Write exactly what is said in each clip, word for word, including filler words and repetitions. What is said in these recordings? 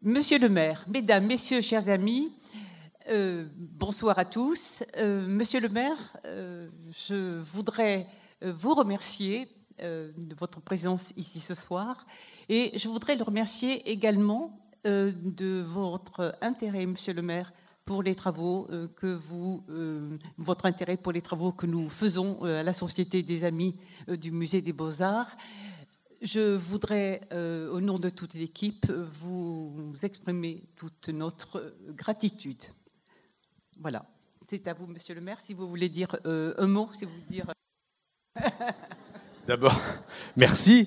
Monsieur le maire, mesdames, messieurs, chers amis, euh, bonsoir à tous. Euh, monsieur le maire, euh, je voudrais vous remercier euh, de votre présence ici ce soir et je voudrais le remercier également euh, de votre intérêt, monsieur le maire, pour les travaux euh, que vous, euh, votre intérêt pour les travaux que nous faisons euh, à la Société des Amis euh, du Musée des Beaux-Arts. Je voudrais, euh, au nom de toute l'équipe, vous exprimer toute notre gratitude. Voilà. C'est à vous, monsieur le maire, si vous voulez dire euh, un mot, si vous voulez dire... D'abord, merci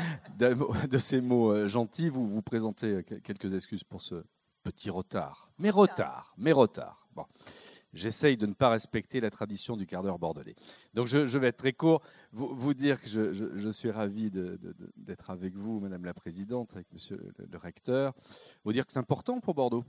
de ces mots gentils. Vous vous présentez quelques excuses pour ce petit retard. Mais retard, mais retard. Bon. J'essaye de ne pas respecter la tradition du quart d'heure bordelais. Donc je, je vais être très court. Vous, vous dire que je, je, je suis ravi de, de, de, d'être avec vous, Madame la Présidente, avec Monsieur le, le recteur. Vous dire que c'est important pour Bordeaux,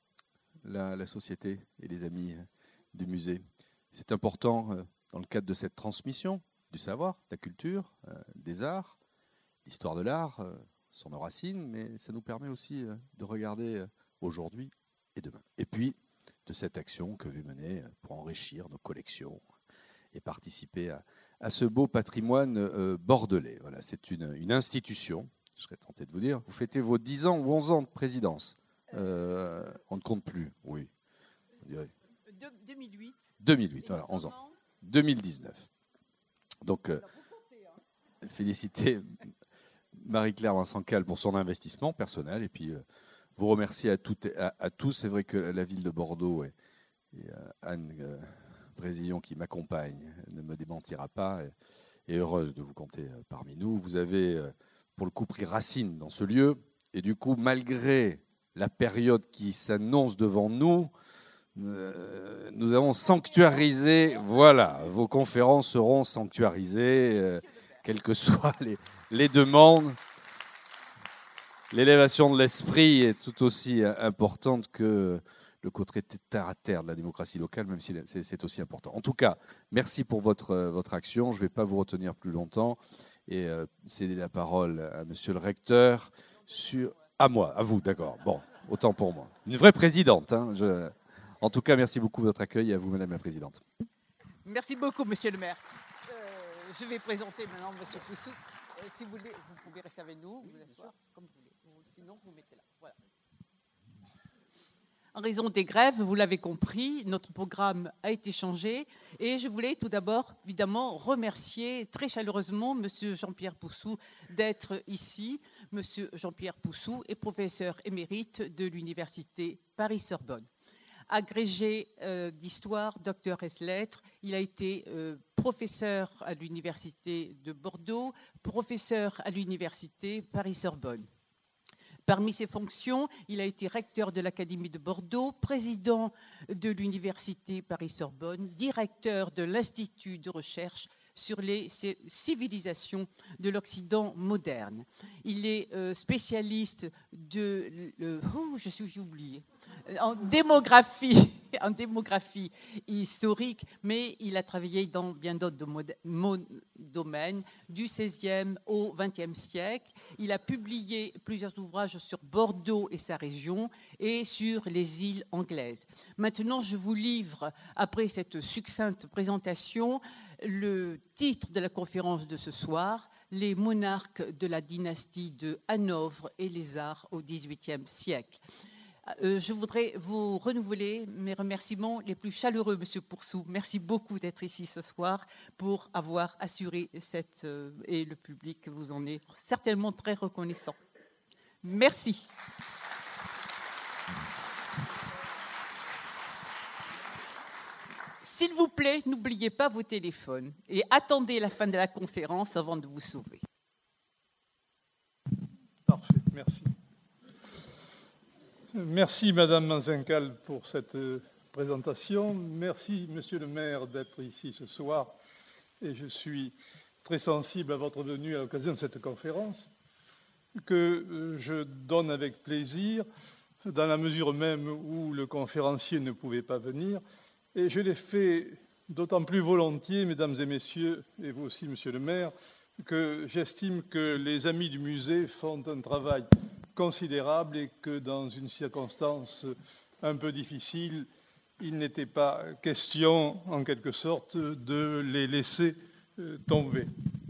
la, la société et les amis du musée. C'est important dans le cadre de cette transmission du savoir, de la culture, euh, des arts, l'histoire de l'art, euh, sont nos racines, mais ça nous permet aussi euh, de regarder euh, aujourd'hui et demain. Et puis, de cette action que vous menez pour enrichir nos collections et participer à, à ce beau patrimoine euh, bordelais. Voilà, c'est une, une institution, je serais tenté de vous dire. Vous fêtez vos dix ans ou onze ans de présidence. Euh, on ne compte plus, oui. On dirait. deux mille huit. deux mille huit, voilà, onze ans. deux mille dix-neuf. Donc, euh, féliciter Marie-Claire Vincent-Cal pour son investissement personnel et puis euh, vous remercier à, toutes, à, à tous. C'est vrai que la ville de Bordeaux et, et euh, Anne euh, Brésillon qui m'accompagne ne me démentira pas et est heureuse de vous compter euh, parmi nous. Vous avez euh, pour le coup pris racine dans ce lieu et du coup, malgré la période qui s'annonce devant nous, Euh, nous avons sanctuarisé, voilà, vos conférences seront sanctuarisées, euh, quelles que soient les, les demandes. L'élévation de l'esprit est tout aussi importante que le côté terre à terre de la démocratie locale, même si c'est aussi important. En tout cas, merci pour votre, votre action. Je ne vais pas vous retenir plus longtemps et euh, céder la parole à monsieur le recteur. Sur... À moi, à vous, d'accord. Bon, autant pour moi. Une vraie présidente, hein, je... En tout cas, merci beaucoup de votre accueil et à vous, Madame la Présidente. Merci beaucoup, Monsieur le maire. Euh, je vais présenter maintenant Monsieur Poussou. Euh, si vous voulez, vous pouvez rester avec nous, vous asseoir comme vous voulez. Sinon, vous mettez là. Voilà. En raison des grèves, vous l'avez compris, notre programme a été changé et je voulais tout d'abord, évidemment, remercier très chaleureusement Monsieur Jean-Pierre Poussou d'être ici. Monsieur Jean-Pierre Poussou est professeur émérite de l'Université Paris-Sorbonne. Agrégé euh, d'histoire, docteur ès lettres. Il a été euh, professeur à l'Université de Bordeaux, professeur à l'Université Paris-Sorbonne. Parmi ses fonctions, il a été recteur de l'Académie de Bordeaux, président de l'Université Paris-Sorbonne, directeur de l'Institut de recherche sur les civilisations de l'Occident moderne. Il est euh, spécialiste de... Euh, oh, je suis oublié. En démographie, en démographie historique, mais il a travaillé dans bien d'autres domaines, du seizième au vingtième siècle. Il a publié plusieurs ouvrages sur Bordeaux et sa région et sur les îles anglaises. Maintenant, je vous livre, après cette succincte présentation, le titre de la conférence de ce soir, les monarques de la dynastie de Hanovre et les arts au dix-huitième siècle. Euh, je voudrais vous renouveler mes remerciements les plus chaleureux, Monsieur Poussou. Merci beaucoup d'être ici ce soir pour avoir assuré cette... Euh, et le public vous en est certainement très reconnaissant. Merci. S'il vous plaît, n'oubliez pas vos téléphones et attendez la fin de la conférence avant de vous sauver. Parfait, merci. Merci Madame Vincent-Cal pour cette présentation. Merci Monsieur le maire d'être ici ce soir. Et je suis très sensible à votre venue à l'occasion de cette conférence que je donne avec plaisir dans la mesure même où le conférencier ne pouvait pas venir. Et je l'ai fait d'autant plus volontiers, mesdames et messieurs, et vous aussi, monsieur le maire, que j'estime que les amis du musée font un travail considérable et que dans une circonstance un peu difficile, il n'était pas question, en quelque sorte, de les laisser tomber.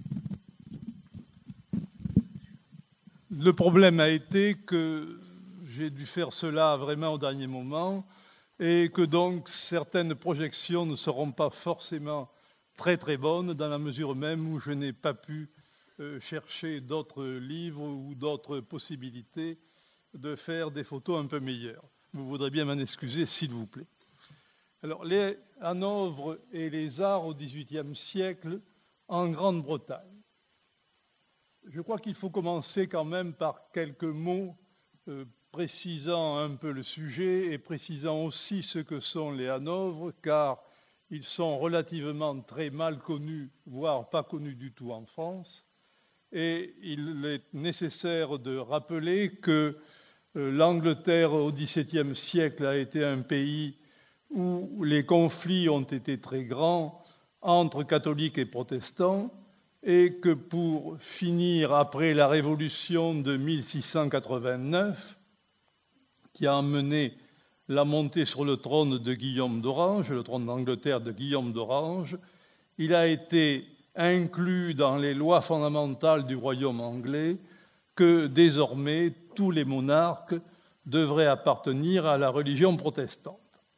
Le problème a été que j'ai dû faire cela vraiment au dernier moment et que donc certaines projections ne seront pas forcément très très bonnes dans la mesure même où je n'ai pas pu euh, chercher d'autres livres ou d'autres possibilités de faire des photos un peu meilleures. Vous voudrez bien m'en excuser, s'il vous plaît. Alors, les Hanovre et les arts au dix-huitième siècle en Grande-Bretagne. Je crois qu'il faut commencer quand même par quelques mots euh, précisant un peu le sujet et précisant aussi ce que sont les Hanovre, car ils sont relativement très mal connus, voire pas connus du tout en France. Et il est nécessaire de rappeler que euh, l'Angleterre au dix-septième siècle a été un pays où les conflits ont été très grands entre catholiques et protestants, et que pour finir, après la Révolution de mille six cent quatre-vingt-neuf, qui a emmené la montée sur le trône de Guillaume d'Orange, le trône d'Angleterre de Guillaume d'Orange, il a été inclus dans les lois fondamentales du royaume anglais que désormais tous les monarques devraient appartenir à la religion protestante.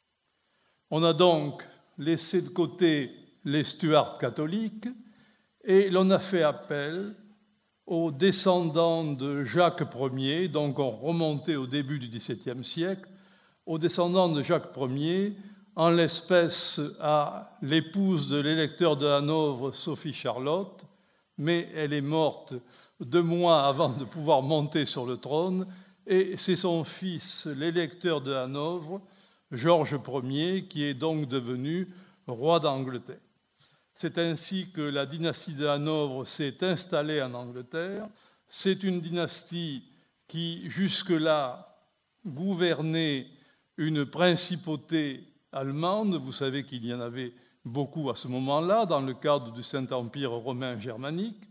On a donc laissé de côté les Stuarts catholiques et l'on a fait appel aux descendants de Jacques Ier, donc on remontait au début du dix-septième siècle, aux descendants de Jacques Ier, en l'espèce à l'épouse de l'électeur de Hanovre, Sophie Charlotte, mais elle est morte deux mois avant de pouvoir monter sur le trône, et c'est son fils, l'électeur de Hanovre, Georges Ier, qui est donc devenu roi d'Angleterre. C'est ainsi que la dynastie de Hanovre s'est installée en Angleterre. C'est une dynastie qui, jusque-là, gouvernait une principauté allemande. Vous savez qu'il y en avait beaucoup à ce moment-là, dans le cadre du Saint-Empire romain germanique.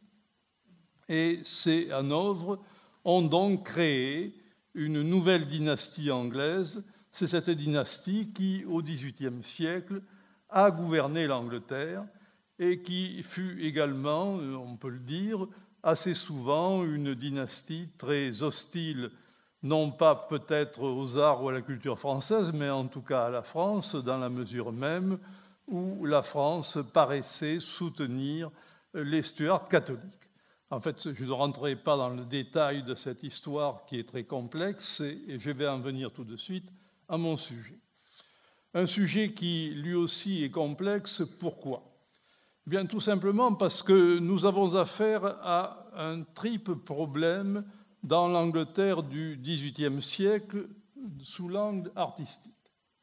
Et ces Hanovre ont donc créé une nouvelle dynastie anglaise. C'est cette dynastie qui, au dix-huitième siècle, a gouverné l'Angleterre et qui fut également, on peut le dire, assez souvent une dynastie très hostile, non pas peut-être aux arts ou à la culture française, mais en tout cas à la France, dans la mesure même où la France paraissait soutenir les Stuarts catholiques. En fait, je ne rentrerai pas dans le détail de cette histoire qui est très complexe et je vais en venir tout de suite à mon sujet. Un sujet qui, lui aussi, est complexe. Pourquoi ? Bien, tout simplement parce que nous avons affaire à un triple problème dans l'Angleterre du dix-huitième siècle sous l'angle artistique.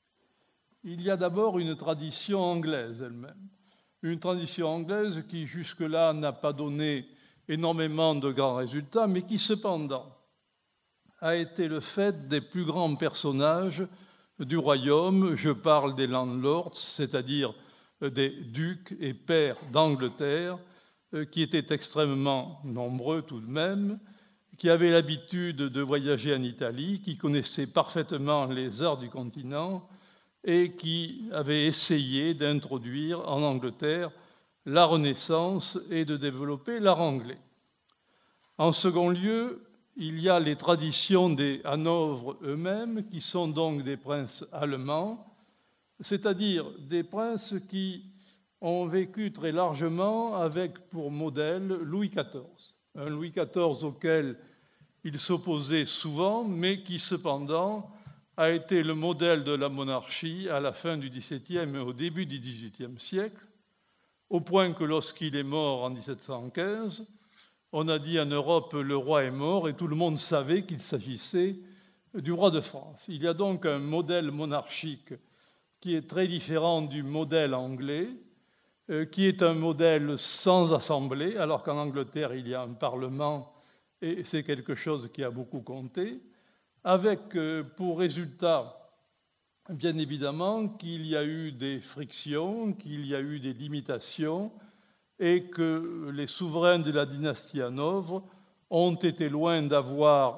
Il y a d'abord une tradition anglaise elle-même, une tradition anglaise qui jusque-là n'a pas donné énormément de grands résultats, mais qui cependant a été le fait des plus grands personnages du royaume. Je parle des landlords, c'est-à-dire des ducs et pairs d'Angleterre, qui étaient extrêmement nombreux tout de même, qui avaient l'habitude de voyager en Italie, qui connaissaient parfaitement les arts du continent et qui avaient essayé d'introduire en Angleterre la Renaissance et de développer l'art anglais. En second lieu, il y a les traditions des Hanovre eux-mêmes, qui sont donc des princes allemands, c'est-à-dire des princes qui ont vécu très largement avec pour modèle Louis quatorze. Un Louis quatorze auquel il s'opposait souvent, mais qui cependant a été le modèle de la monarchie à la fin du dix-septième et au début du dix-huitième siècle, au point que lorsqu'il est mort en dix-sept cent quinze, on a dit en Europe « le roi est mort » et tout le monde savait qu'il s'agissait du roi de France. Il y a donc un modèle monarchique qui est très différent du modèle anglais, euh, qui est un modèle sans assemblée, alors qu'en Angleterre, il y a un parlement et c'est quelque chose qui a beaucoup compté, avec euh, pour résultat, bien évidemment, qu'il y a eu des frictions, qu'il y a eu des limitations et que les souverains de la dynastie Hanovre ont été loin d'avoir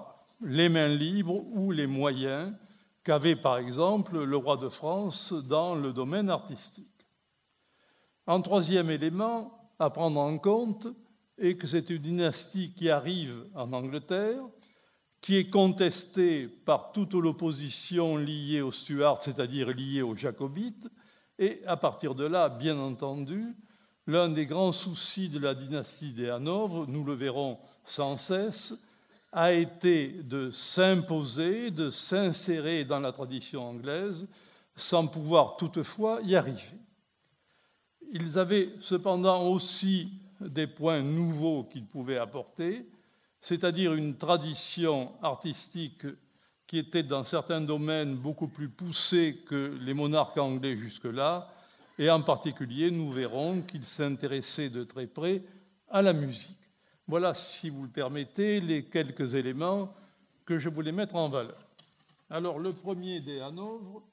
les mains libres ou les moyens qu'avait par exemple le roi de France dans le domaine artistique. Un troisième élément à prendre en compte est que c'est une dynastie qui arrive en Angleterre, qui est contestée par toute l'opposition liée aux Stuarts, c'est-à-dire liée aux Jacobites, et à partir de là, bien entendu, l'un des grands soucis de la dynastie des Hanovre, nous le verrons sans cesse, a été de s'imposer, de s'insérer dans la tradition anglaise, sans pouvoir toutefois y arriver. Ils avaient cependant aussi des points nouveaux qu'ils pouvaient apporter, c'est-à-dire une tradition artistique qui était dans certains domaines beaucoup plus poussée que les monarques anglais jusque-là, et en particulier, nous verrons qu'ils s'intéressaient de très près à la musique. Voilà, si vous le permettez, les quelques éléments que je voulais mettre en valeur. Alors, le premier des Hanovre.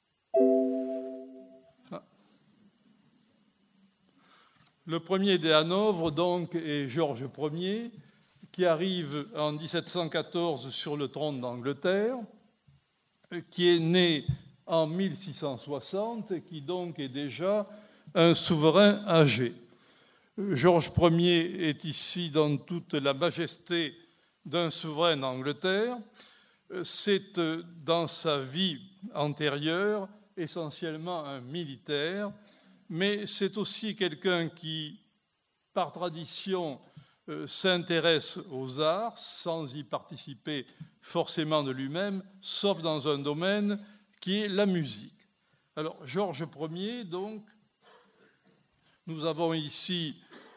Ah. Le premier des Hanovre, donc, est Georges Ier, qui arrive en dix-sept cent quatorze sur le trône d'Angleterre, qui est né en mille six cent soixante et qui donc est déjà un souverain âgé. Georges Ier est ici dans toute la majesté d'un souverain d'Angleterre. C'est dans sa vie antérieure essentiellement un militaire, mais c'est aussi quelqu'un qui, par tradition, s'intéresse aux arts sans y participer forcément de lui-même, sauf dans un domaine qui est la musique. Alors, Georges Ier, donc, nous avons ici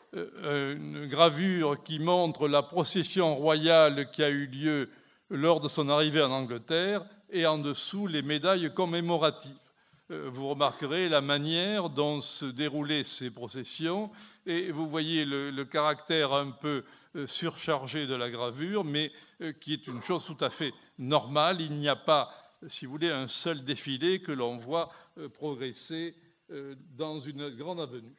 une gravure qui montre la procession royale qui a eu lieu lors de son arrivée en Angleterre et en dessous les médailles commémoratives. Vous remarquerez la manière dont se déroulaient ces processions et vous voyez le, le caractère un peu surchargé de la gravure, mais qui est une chose tout à fait normale. Il n'y a pas, si vous voulez, un seul défilé que l'on voit progresser dans une grande avenue.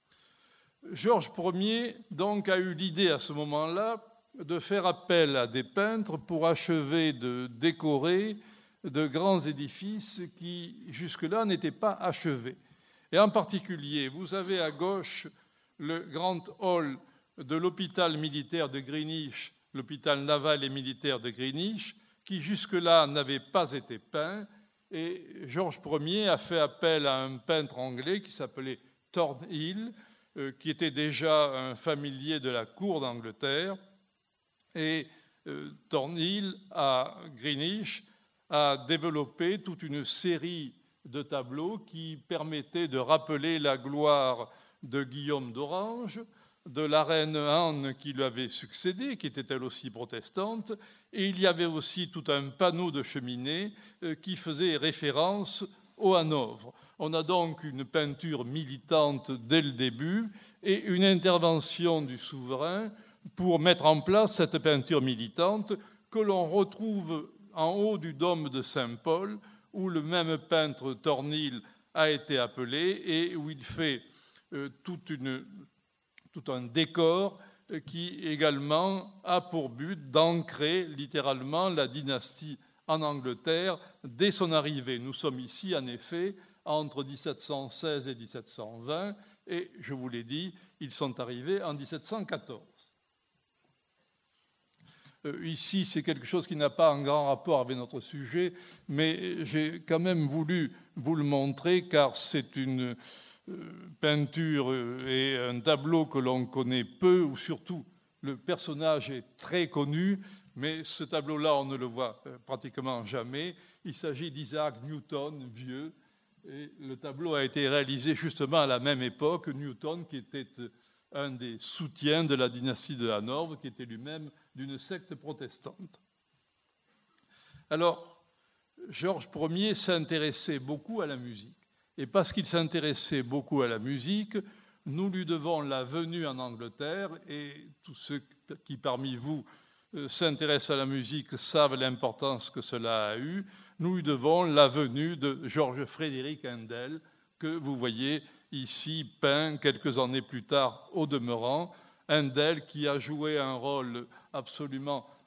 Georges Ier, donc, a eu l'idée à ce moment-là de faire appel à des peintres pour achever de décorer de grands édifices qui, jusque-là, n'étaient pas achevés. Et en particulier, vous avez à gauche le grand hall de l'hôpital militaire de Greenwich, l'hôpital naval et militaire de Greenwich, qui jusque-là n'avait pas été peint. Et Georges Ier a fait appel à un peintre anglais qui s'appelait Thornhill, euh, qui était déjà un familier de la cour d'Angleterre. Et euh, Thornhill, à Greenwich, a développé toute une série de tableaux qui permettaient de rappeler la gloire de Guillaume d'Orange, de la reine Anne qui lui avait succédé, qui était elle aussi protestante, et il y avait aussi tout un panneau de cheminée qui faisait référence au Hanovre. On a donc une peinture militante dès le début et une intervention du souverain pour mettre en place cette peinture militante que l'on retrouve en haut du dôme de Saint-Paul, où le même peintre Thornhill a été appelé et où il fait euh, toute une, tout un décor qui également a pour but d'ancrer littéralement la dynastie en Angleterre dès son arrivée. Nous sommes ici, en effet, entre dix-sept cent seize et dix-sept cent vingt, et je vous l'ai dit, ils sont arrivés en dix-sept cent quatorze. Euh, ici, c'est quelque chose qui n'a pas un grand rapport avec notre sujet, mais j'ai quand même voulu vous le montrer, car c'est une euh, peinture et un tableau que l'on connaît peu, ou surtout le personnage est très connu, mais ce tableau-là, on ne le voit pratiquement jamais. Il s'agit d'Isaac Newton, vieux, et le tableau a été réalisé justement à la même époque. Newton, qui était un des soutiens de la dynastie de Hanovre, qui était lui-même d'une secte protestante. Alors, Georges Ier s'intéressait beaucoup à la musique. Et parce qu'il s'intéressait beaucoup à la musique, nous lui devons la venue en Angleterre, et tous ceux qui parmi vous s'intéressent à la musique savent l'importance que cela a eu. Nous lui devons la venue de Georges Frédéric Handel, que vous voyez ici peint quelques années plus tard au demeurant. Handel qui a joué un rôle absolument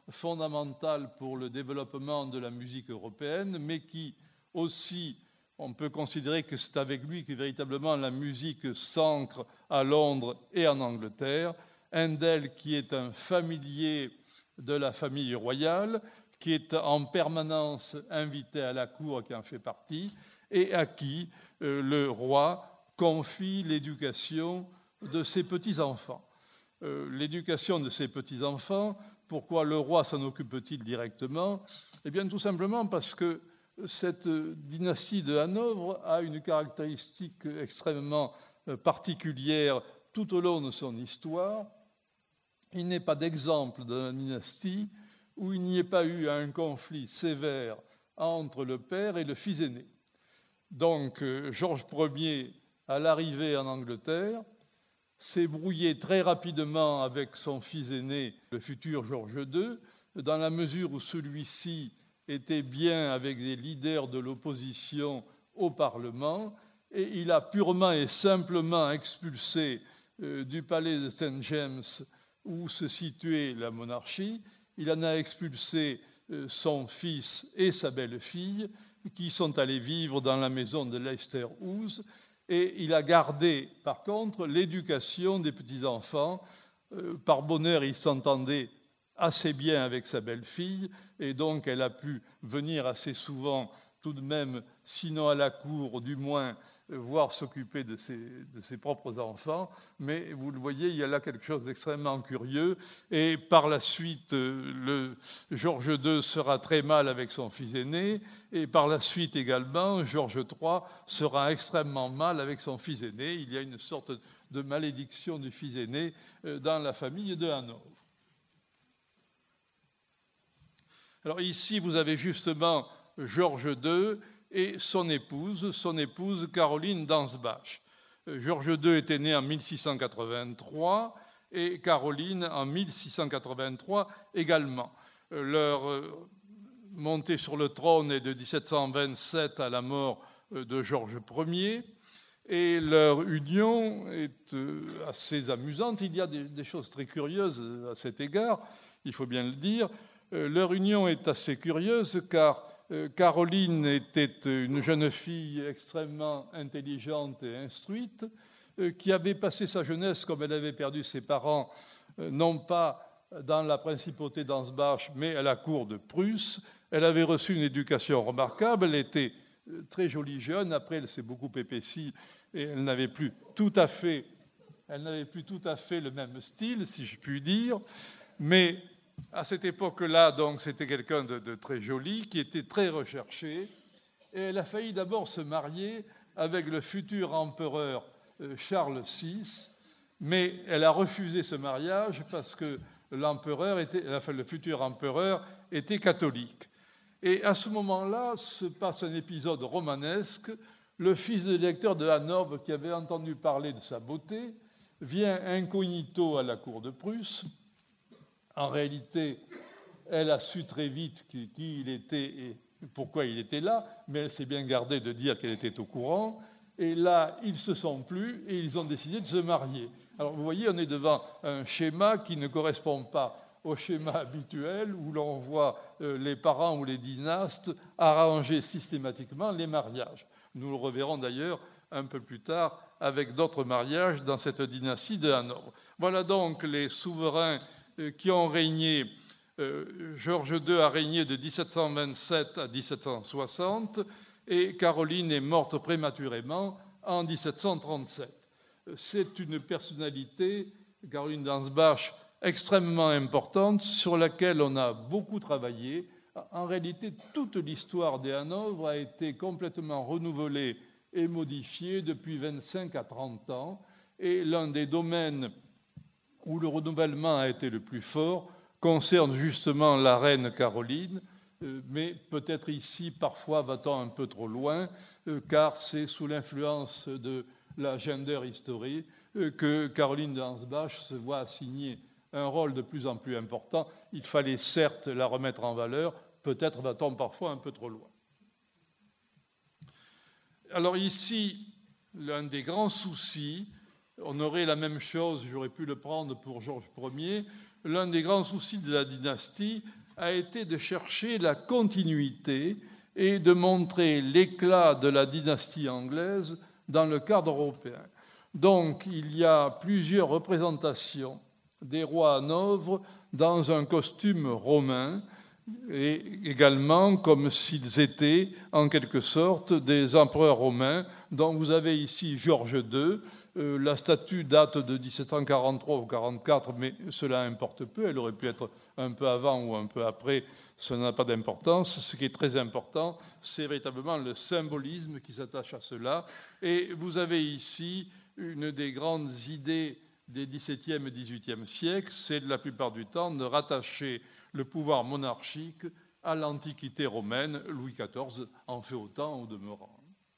fondamental pour le développement de la musique européenne, mais qui aussi, on peut considérer que c'est avec lui que véritablement la musique s'ancre à Londres et en Angleterre. Handel, qui est un familier de la famille royale, qui est en permanence invité à la cour, qui en fait partie, et à qui euh, le roi confie l'éducation de ses petits-enfants. Euh, l'éducation de ses petits-enfants, pourquoi le roi s'en occupe-t-il directement? Eh bien, tout simplement parce que cette dynastie de Hanovre a une caractéristique extrêmement particulière tout au long de son histoire. Il n'est pas d'exemple de la dynastie où il n'y ait pas eu un conflit sévère entre le père et le fils aîné. Donc, Georges Ier, à l'arrivée en Angleterre, s'est brouillé très rapidement avec son fils aîné, le futur Georges deux, dans la mesure où celui-ci était bien avec des leaders de l'opposition au Parlement, et il a purement et simplement expulsé euh, du palais de Saint James, où se situait la monarchie, il en a expulsé euh, son fils et sa belle-fille, qui sont allés vivre dans la maison de Leicester House, et il a gardé, par contre, l'éducation des petits-enfants. Euh, par bonheur, il s'entendait assez bien avec sa belle-fille, et donc elle a pu venir assez souvent, tout de même, sinon à la cour, du moins, euh, voir s'occuper de ses, de ses propres enfants. Mais vous le voyez, il y a là quelque chose d'extrêmement curieux, et par la suite, euh, le Georges deux sera très mal avec son fils aîné, et par la suite également, Georges trois sera extrêmement mal avec son fils aîné. Il y a une sorte de malédiction du fils aîné euh, dans la famille de Hanovre. Alors ici, vous avez justement Georges deux et son épouse, son épouse Caroline d'Ansbach. Georges deux était né en mille six cent quatre-vingt-trois et Caroline en mille six cent quatre-vingt-trois également. Leur montée sur le trône est de dix-sept cent vingt-sept à la mort de Georges Ier, et leur union est assez amusante. Il y a des choses très curieuses à cet égard, il faut bien le dire. Leur union est assez curieuse car Caroline était une jeune fille extrêmement intelligente et instruite qui avait passé sa jeunesse, comme elle avait perdu ses parents, non pas dans la principauté d'Ansbach, mais à la cour de Prusse. Elle avait reçu une éducation remarquable, elle était très jolie jeune, après elle s'est beaucoup épaissie et elle n'avait plus tout à fait, elle n'avait plus tout à fait le même style, si je puis dire, mais à cette époque-là, donc, c'était quelqu'un de, de très joli, qui était très recherché, et elle a failli d'abord se marier avec le futur empereur Charles six, mais elle a refusé ce mariage parce que l'empereur était, enfin, le futur empereur était catholique. Et à ce moment-là se passe un épisode romanesque. Le fils de l'électeur de Hanovre, qui avait entendu parler de sa beauté, vient incognito à la cour de Prusse. En réalité, elle a su très vite qui, qui il était et pourquoi il était là, mais elle s'est bien gardée de dire qu'elle était au courant. Et là, ils se sont plu et ils ont décidé de se marier. Alors, vous voyez, on est devant un schéma qui ne correspond pas au schéma habituel où l'on voit les parents ou les dynastes arranger systématiquement les mariages. Nous le reverrons d'ailleurs un peu plus tard avec d'autres mariages dans cette dynastie de Hanovre. Voilà donc les souverains qui ont régné. Euh, Georges deux a régné de dix-sept cent vingt-sept à dix-sept cent soixante et Caroline est morte prématurément en dix-sept cent trente-sept. C'est une personnalité, Caroline d'Ansbach, extrêmement importante sur laquelle on a beaucoup travaillé. En réalité, toute l'histoire des Hanovre a été complètement renouvelée et modifiée depuis vingt-cinq à trente ans, et l'un des domaines où le renouvellement a été le plus fort concerne justement la reine Caroline, mais peut-être ici, parfois, va-t-on un peu trop loin, car c'est sous l'influence de la gender history que Caroline d'Ansbach se voit assigner un rôle de plus en plus important. Il fallait certes la remettre en valeur, peut-être va-t-on parfois un peu trop loin. Alors ici, l'un des grands soucis, on aurait la même chose, j'aurais pu le prendre pour Georges Ier, l'un des grands soucis de la dynastie a été de chercher la continuité et de montrer l'éclat de la dynastie anglaise dans le cadre européen. Donc, il y a plusieurs représentations des rois Hanovre dans un costume romain, et également comme s'ils étaient en quelque sorte des empereurs romains. Donc vous avez ici Georges deux. Euh, la statue date de dix-sept cent quarante-trois ou quarante-quatre, mais cela importe peu. Elle aurait pu être un peu avant ou un peu après, ça n'a pas d'importance. Ce qui est très important, c'est véritablement le symbolisme qui s'attache à cela. Et vous avez ici une des grandes idées des dix-septième et dix-huitième siècles, c'est la plupart du temps de rattacher le pouvoir monarchique à l'Antiquité romaine. Louis quatorze en fait autant au demeurant.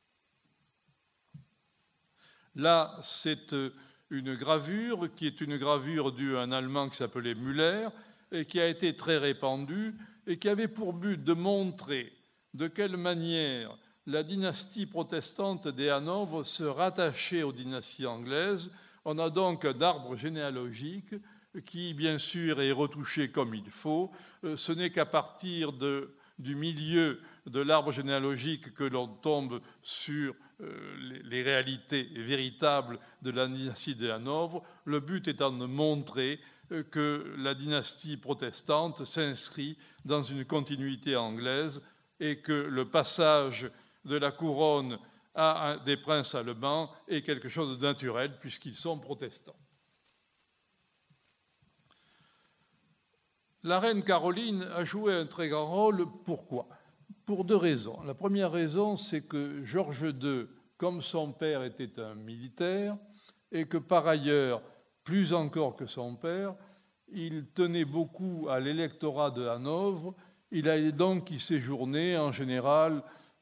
Là, c'est une gravure qui est une gravure due à un Allemand qui s'appelait Müller et qui a été très répandue et qui avait pour but de montrer de quelle manière la dynastie protestante des Hanovre se rattachait aux dynasties anglaises. On a donc un arbre généalogique qui, bien sûr, est retouché comme il faut. Ce n'est qu'à partir de, du milieu de l'arbre généalogique que l'on tombe sur les, les réalités véritables de la dynastie des Hanovre, le but étant de montrer que la dynastie protestante s'inscrit dans une continuité anglaise et que le passage de la couronne à des princes allemands est quelque chose de naturel puisqu'ils sont protestants. La reine Caroline a joué un très grand rôle. Pourquoi ? Pour deux raisons. La première raison, c'est que Georges deux, comme son père était un militaire, et que par ailleurs, plus encore que son père, il tenait beaucoup à l'électorat de Hanovre. Il allait donc y séjourner en général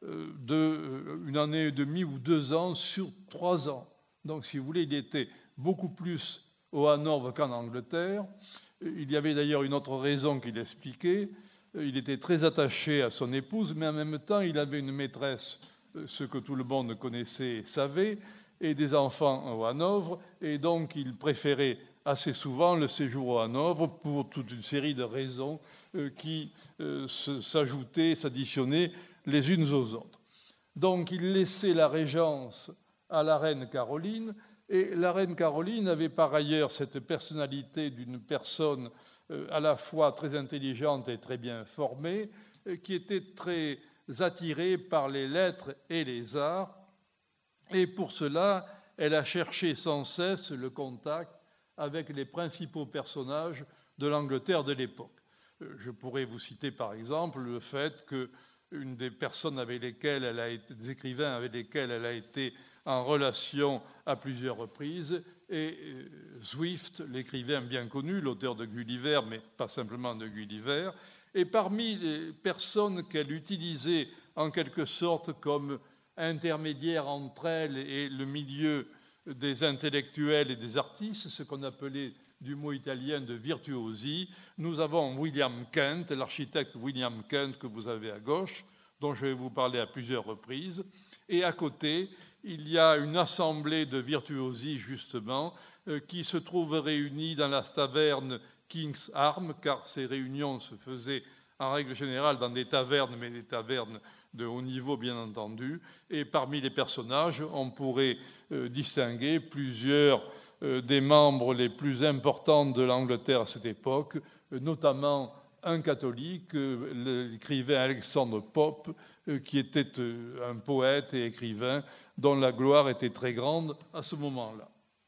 de une année et demie ou deux ans sur trois ans. Donc, si vous voulez, il était beaucoup plus au Hanovre qu'en Angleterre. Il y avait d'ailleurs une autre raison qu'il expliquait. Il était très attaché à son épouse, mais en même temps, il avait une maîtresse, ce que tout le monde connaissait et savait, et des enfants au Hanovre. Et donc, il préférait assez souvent le séjour au Hanovre pour toute une série de raisons qui s'ajoutaient, s'additionnaient les unes aux autres. Donc, il laissait la régence à la reine Caroline. Et la reine Caroline avait par ailleurs cette personnalité d'une personne à la fois très intelligente et très bien formée, qui était très attirée par les lettres et les arts. Et pour cela, elle a cherché sans cesse le contact avec les principaux personnages de l'Angleterre de l'époque. Je pourrais vous citer par exemple le fait qu'une des personnes avec lesquelles elle a été, des écrivains avec lesquels elle a été en relation à plusieurs reprises, et Swift, l'écrivain bien connu, l'auteur de Gulliver, mais pas simplement de Gulliver, et parmi les personnes qu'elle utilisait en quelque sorte comme intermédiaire entre elle et le milieu des intellectuels et des artistes, ce qu'on appelait du mot italien de virtuosi, nous avons William Kent, l'architecte William Kent que vous avez à gauche, dont je vais vous parler à plusieurs reprises, et à côté, il y a une assemblée de virtuosi, justement, qui se trouve réunie dans la taverne King's Arms, car ces réunions se faisaient en règle générale dans des tavernes, mais des tavernes de haut niveau, bien entendu. Et parmi les personnages, on pourrait distinguer plusieurs des membres les plus importants de l'Angleterre à cette époque, notamment un catholique, l'écrivain Alexandre Pope, qui était un poète et écrivain dont la gloire était très grande à ce moment-là.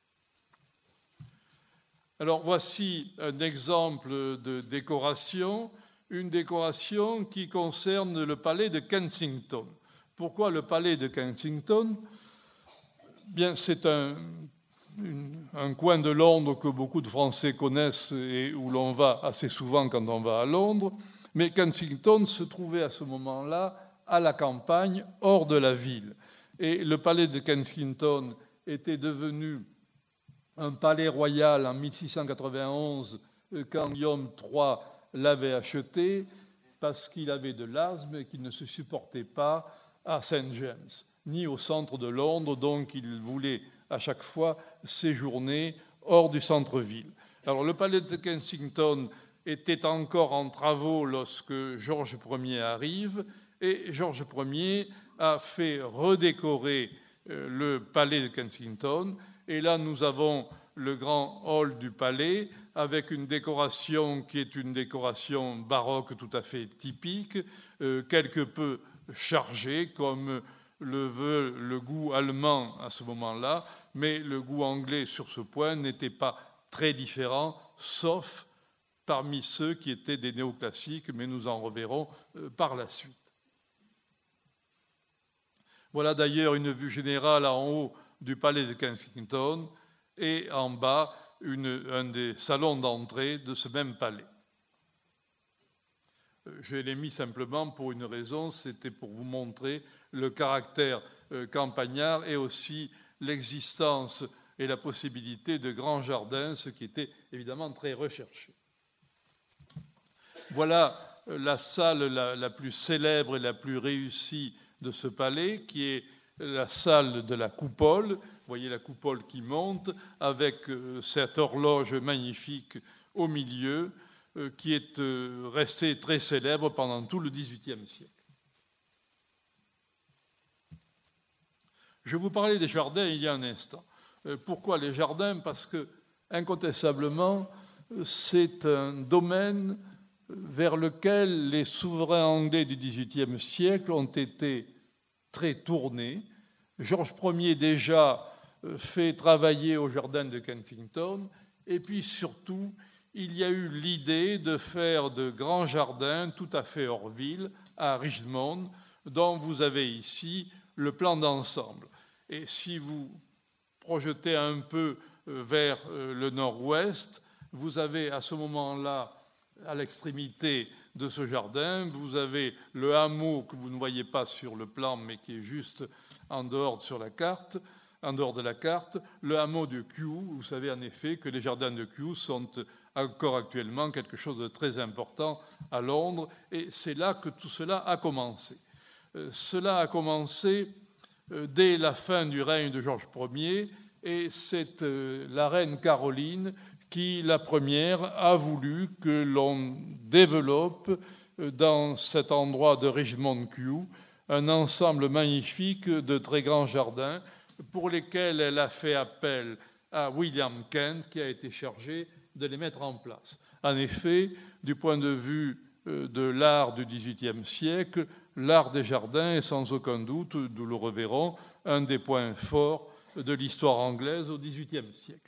Alors voici un exemple de décoration, une décoration qui concerne le palais de Kensington. Pourquoi le palais de Kensington ? Bien, c'est un, une, un coin de Londres que beaucoup de Français connaissent et où l'on va assez souvent quand on va à Londres. Mais Kensington se trouvait à ce moment-là à la campagne, hors de la ville. Et le palais de Kensington était devenu un palais royal en mille six cent quatre-vingt-onze quand Guillaume trois l'avait acheté parce qu'il avait de l'asthme et qu'il ne se supportait pas à Saint James, ni au centre de Londres, donc il voulait à chaque fois séjourner hors du centre-ville. Alors, le palais de Kensington était encore en travaux lorsque Georges Ier arrive, et Georges Ier a fait redécorer le palais de Kensington. Et là, nous avons le grand hall du palais avec une décoration qui est une décoration baroque tout à fait typique, euh, quelque peu chargée, comme le veut le goût allemand à ce moment-là, mais le goût anglais sur ce point n'était pas très différent, sauf parmi ceux qui étaient des néoclassiques, mais nous en reverrons euh, par la suite. Voilà d'ailleurs une vue générale en haut du palais de Kensington et en bas une, un des salons d'entrée de ce même palais. Je l'ai mis simplement pour une raison, c'était pour vous montrer le caractère euh, campagnard et aussi l'existence et la possibilité de grands jardins, ce qui était évidemment très recherché. Voilà la salle la, la plus célèbre et la plus réussie de ce palais, qui est la salle de la coupole. Vous voyez la coupole qui monte avec cette horloge magnifique au milieu, qui est restée très célèbre pendant tout le dix-huitième siècle. Je vous parlais des jardins il y a un instant. Pourquoi les jardins? Parce que, incontestablement, c'est un domaine vers lequel les souverains anglais du dix-huitième siècle ont été très tournés. Georges Ier déjà fait travailler au jardin de Kensington, et puis surtout, il y a eu l'idée de faire de grands jardins tout à fait hors ville, à Richmond, dont vous avez ici le plan d'ensemble. Et si vous projetez un peu vers le nord-ouest, vous avez à ce moment-là, à l'extrémité de ce jardin, vous avez le hameau que vous ne voyez pas sur le plan, mais qui est juste en dehors sur la carte, en dehors de la carte, le hameau de Kew. Vous savez en effet que les jardins de Kew sont encore actuellement quelque chose de très important à Londres, et c'est là que tout cela a commencé. Euh, cela a commencé euh, dès la fin du règne de Georges Ier, et c'est euh, la reine Caroline qui, la première, a voulu que l'on développe dans cet endroit de Richmond Kew un ensemble magnifique de très grands jardins pour lesquels elle a fait appel à William Kent, qui a été chargé de les mettre en place. En effet, du point de vue de l'art du dix-huitième siècle, l'art des jardins est sans aucun doute, nous le reverrons, un des points forts de l'histoire anglaise au dix-huitième siècle.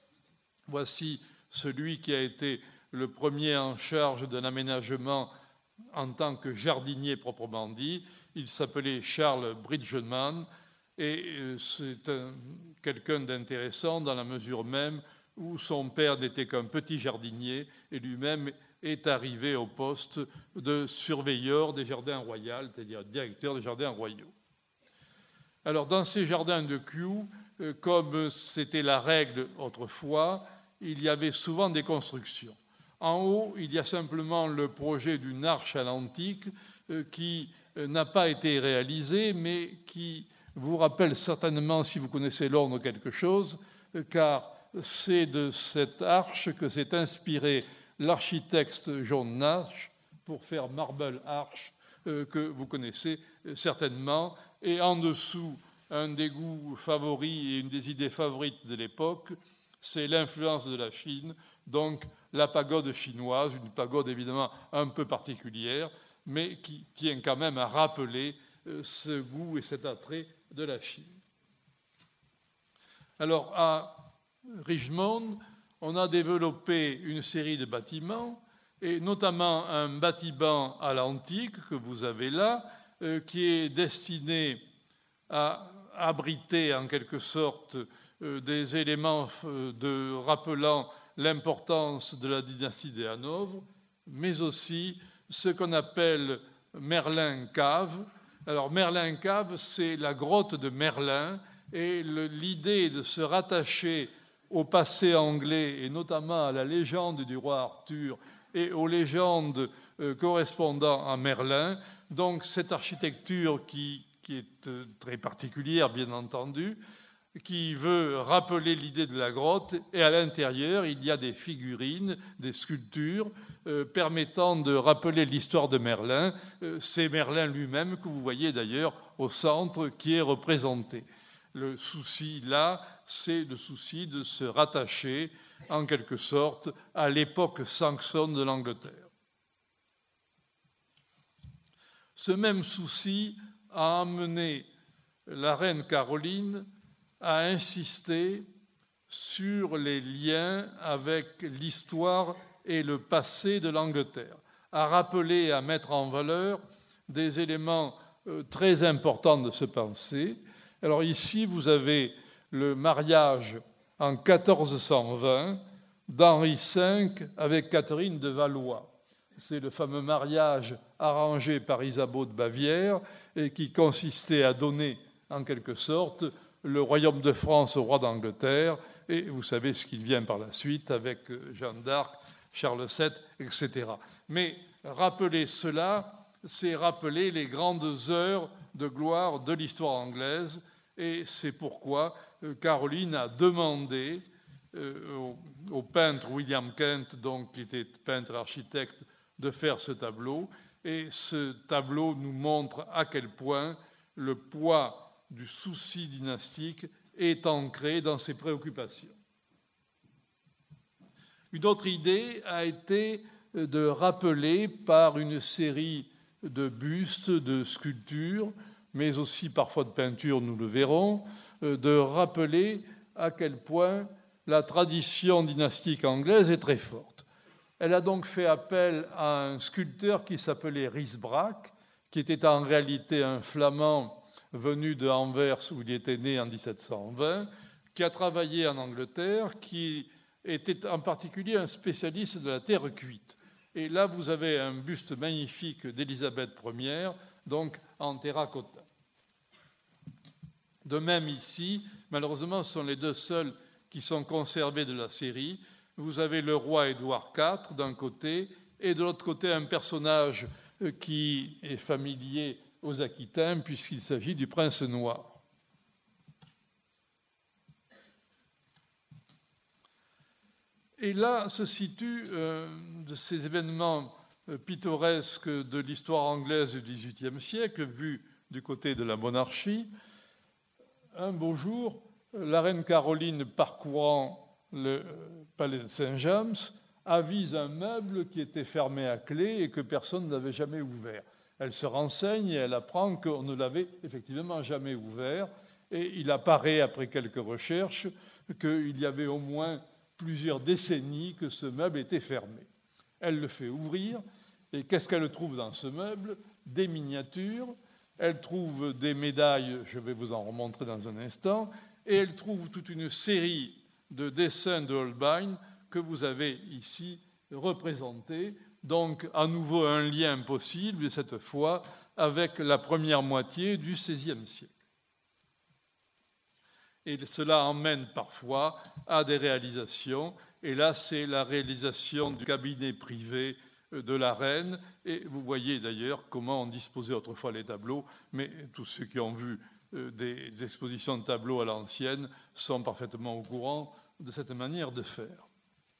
Voici celui qui a été le premier en charge d'un aménagement en tant que jardinier proprement dit. Il s'appelait Charles Bridgeman et c'est quelqu'un d'intéressant dans la mesure même où son père n'était qu'un petit jardinier et lui-même est arrivé au poste de surveilleur des jardins royaux, c'est-à-dire directeur des jardins royaux. Alors dans ces jardins de Kew, comme c'était la règle autrefois, il y avait souvent des constructions. En haut, il y a simplement le projet d'une arche à l'antique qui n'a pas été réalisé, mais qui vous rappelle certainement, si vous connaissez Londres, quelque chose, car c'est de cette arche que s'est inspiré l'architecte John Nash pour faire Marble Arch, que vous connaissez certainement. Et en dessous, un des goûts favoris et une des idées favorites de l'époque, c'est l'influence de la Chine, donc la pagode chinoise, une pagode évidemment un peu particulière, mais qui tient quand même à rappeler ce goût et cet attrait de la Chine. Alors, à Richmond, on a développé une série de bâtiments, et notamment un bâtiment à l'antique que vous avez là, qui est destiné à abriter en quelque sorte des éléments de, rappelant l'importance de la dynastie des Hanovre, mais aussi ce qu'on appelle Merlin Cave. Alors Merlin Cave, c'est la grotte de Merlin, et l'idée de se rattacher au passé anglais, et notamment à la légende du roi Arthur et aux légendes correspondant à Merlin. Donc cette architecture qui, qui est très particulière, bien entendu, qui veut rappeler l'idée de la grotte, et à l'intérieur, il y a des figurines, des sculptures euh, permettant de rappeler l'histoire de Merlin. Euh, c'est Merlin lui-même que vous voyez d'ailleurs au centre qui est représenté. Le souci là, c'est le souci de se rattacher en quelque sorte à l'époque saxonne de l'Angleterre. Ce même souci a amené la reine Caroline à insister sur les liens avec l'histoire et le passé de l'Angleterre, à rappeler, à mettre en valeur des éléments très importants de ce passé. Alors ici, vous avez le mariage en quatorze cent vingt d'Henri cinq avec Catherine de Valois. C'est le fameux mariage arrangé par Isabeau de Bavière et qui consistait à donner, en quelque sorte, le royaume de France au roi d'Angleterre, et vous savez ce qui vient par la suite avec Jeanne d'Arc, Charles sept, et cetera. Mais rappeler cela, c'est rappeler les grandes heures de gloire de l'histoire anglaise, et c'est pourquoi Caroline a demandé au peintre William Kent, donc, qui était peintre et architecte, de faire ce tableau, et ce tableau nous montre à quel point le poids du souci dynastique est ancré dans ses préoccupations. Une autre idée a été de rappeler par une série de bustes, de sculptures, mais aussi parfois de peintures, nous le verrons, de rappeler à quel point la tradition dynastique anglaise est très forte. Elle a donc fait appel à un sculpteur qui s'appelait Rysbrack, qui était en réalité un Flamand venu de Anvers, où il était né en dix-sept cent vingt, qui a travaillé en Angleterre, qui était en particulier un spécialiste de la terre cuite. Et là, vous avez un buste magnifique d'Élisabeth première, donc en terracotta. De même ici, malheureusement, ce sont les deux seuls qui sont conservés de la série. Vous avez le roi Édouard quatre d'un côté, et de l'autre côté, un personnage qui est familier aux Aquitains, puisqu'il s'agit du prince noir. Et là se situent euh, de ces événements pittoresques de l'histoire anglaise du dix-huitième siècle, vus du côté de la monarchie. Un beau jour, la reine Caroline, parcourant le palais de Saint-James, avise un meuble qui était fermé à clé et que personne n'avait jamais ouvert. Elle se renseigne et elle apprend qu'on ne l'avait effectivement jamais ouvert. Et il apparaît, après quelques recherches, qu'il y avait au moins plusieurs décennies que ce meuble était fermé. Elle le fait ouvrir, et qu'est-ce qu'elle trouve dans ce meuble? Des miniatures, elle trouve des médailles, je vais vous en remontrer dans un instant, et elle trouve toute une série de dessins de Holbein que vous avez ici représentés. Donc, à nouveau, un lien possible, et cette fois avec la première moitié du seizième siècle. Et cela emmène parfois à des réalisations. Et là, c'est la réalisation du cabinet privé de la reine. Et vous voyez d'ailleurs comment on disposait autrefois les tableaux. Mais tous ceux qui ont vu des expositions de tableaux à l'ancienne sont parfaitement au courant de cette manière de faire.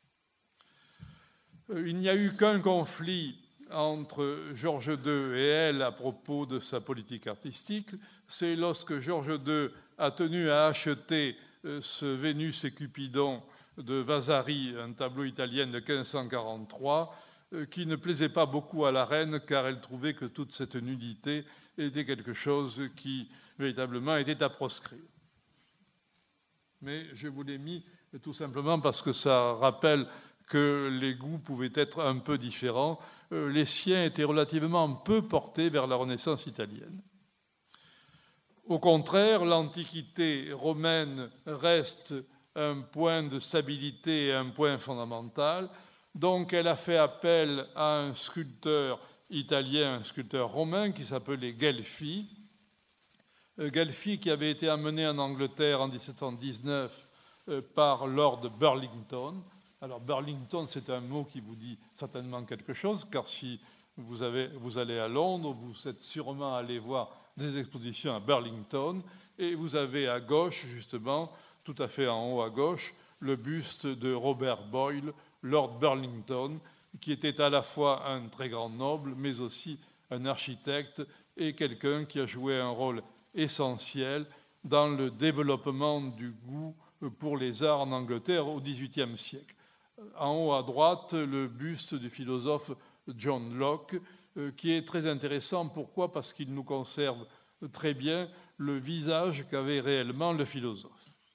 Il n'y a eu qu'un conflit entre Georges deux et elle à propos de sa politique artistique. C'est lorsque Georges deux a tenu à acheter ce Vénus et Cupidon de Vasari, un tableau italien de quinze cent quarante-trois, qui ne plaisait pas beaucoup à la reine car elle trouvait que toute cette nudité était quelque chose qui véritablement était à proscrire. Mais je vous l'ai mis tout simplement parce que ça rappelle que les goûts pouvaient être un peu différents. Les siens étaient relativement peu portés vers la Renaissance italienne. Au contraire, l'Antiquité romaine reste un point de stabilité et un point fondamental. Donc elle a fait appel à un sculpteur italien, un sculpteur romain qui s'appelait Guelfi. Guelfi qui avait été amené en Angleterre en dix-sept cent dix-neuf par Lord Burlington. Alors Burlington, c'est un mot qui vous dit certainement quelque chose, car si vous, avez, vous allez à Londres, vous êtes sûrement allé voir des expositions à Burlington, Et vous avez à gauche, justement, tout à fait en haut à gauche, le buste de Robert Boyle, Lord Burlington, qui était à la fois un très grand noble, mais aussi un architecte et quelqu'un qui a joué un rôle essentiel dans le développement du goût pour les arts en Angleterre au dix-huitième siècle. En haut à droite, le buste du philosophe John Locke, qui est très intéressant. Pourquoi ? Parce qu'il nous conserve très bien le visage qu'avait réellement le philosophe.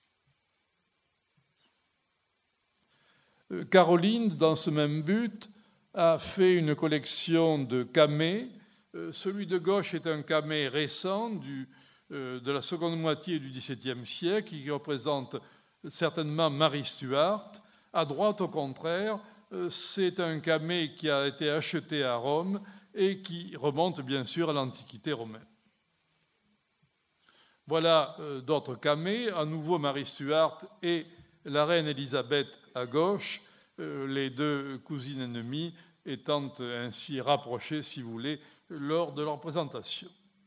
Caroline, dans ce même but, a fait une collection de camées. Celui de gauche est un camée récent du, de la seconde moitié du dix-septième siècle, qui représente certainement Mary Stuart. À droite, au contraire, c'est un camée qui a été acheté à Rome et qui remonte bien sûr à l'Antiquité romaine. Voilà d'autres camées, à nouveau Mary Stuart et la reine Élisabeth à gauche, les deux cousines ennemies étant ainsi rapprochées, si vous voulez, lors de leur présentation.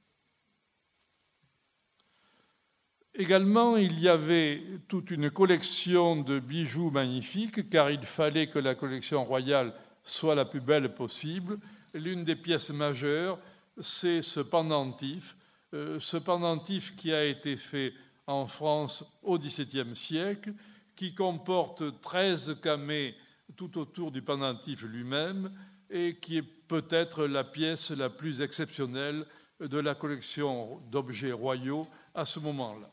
Également, il y avait toute une collection de bijoux magnifiques, car il fallait que la collection royale soit la plus belle possible. L'une des pièces majeures, c'est ce pendentif, ce pendentif qui a été fait en France au dix-septième siècle, qui comporte treize camées tout autour du pendentif lui-même et qui est peut-être la pièce la plus exceptionnelle de la collection d'objets royaux à ce moment-là.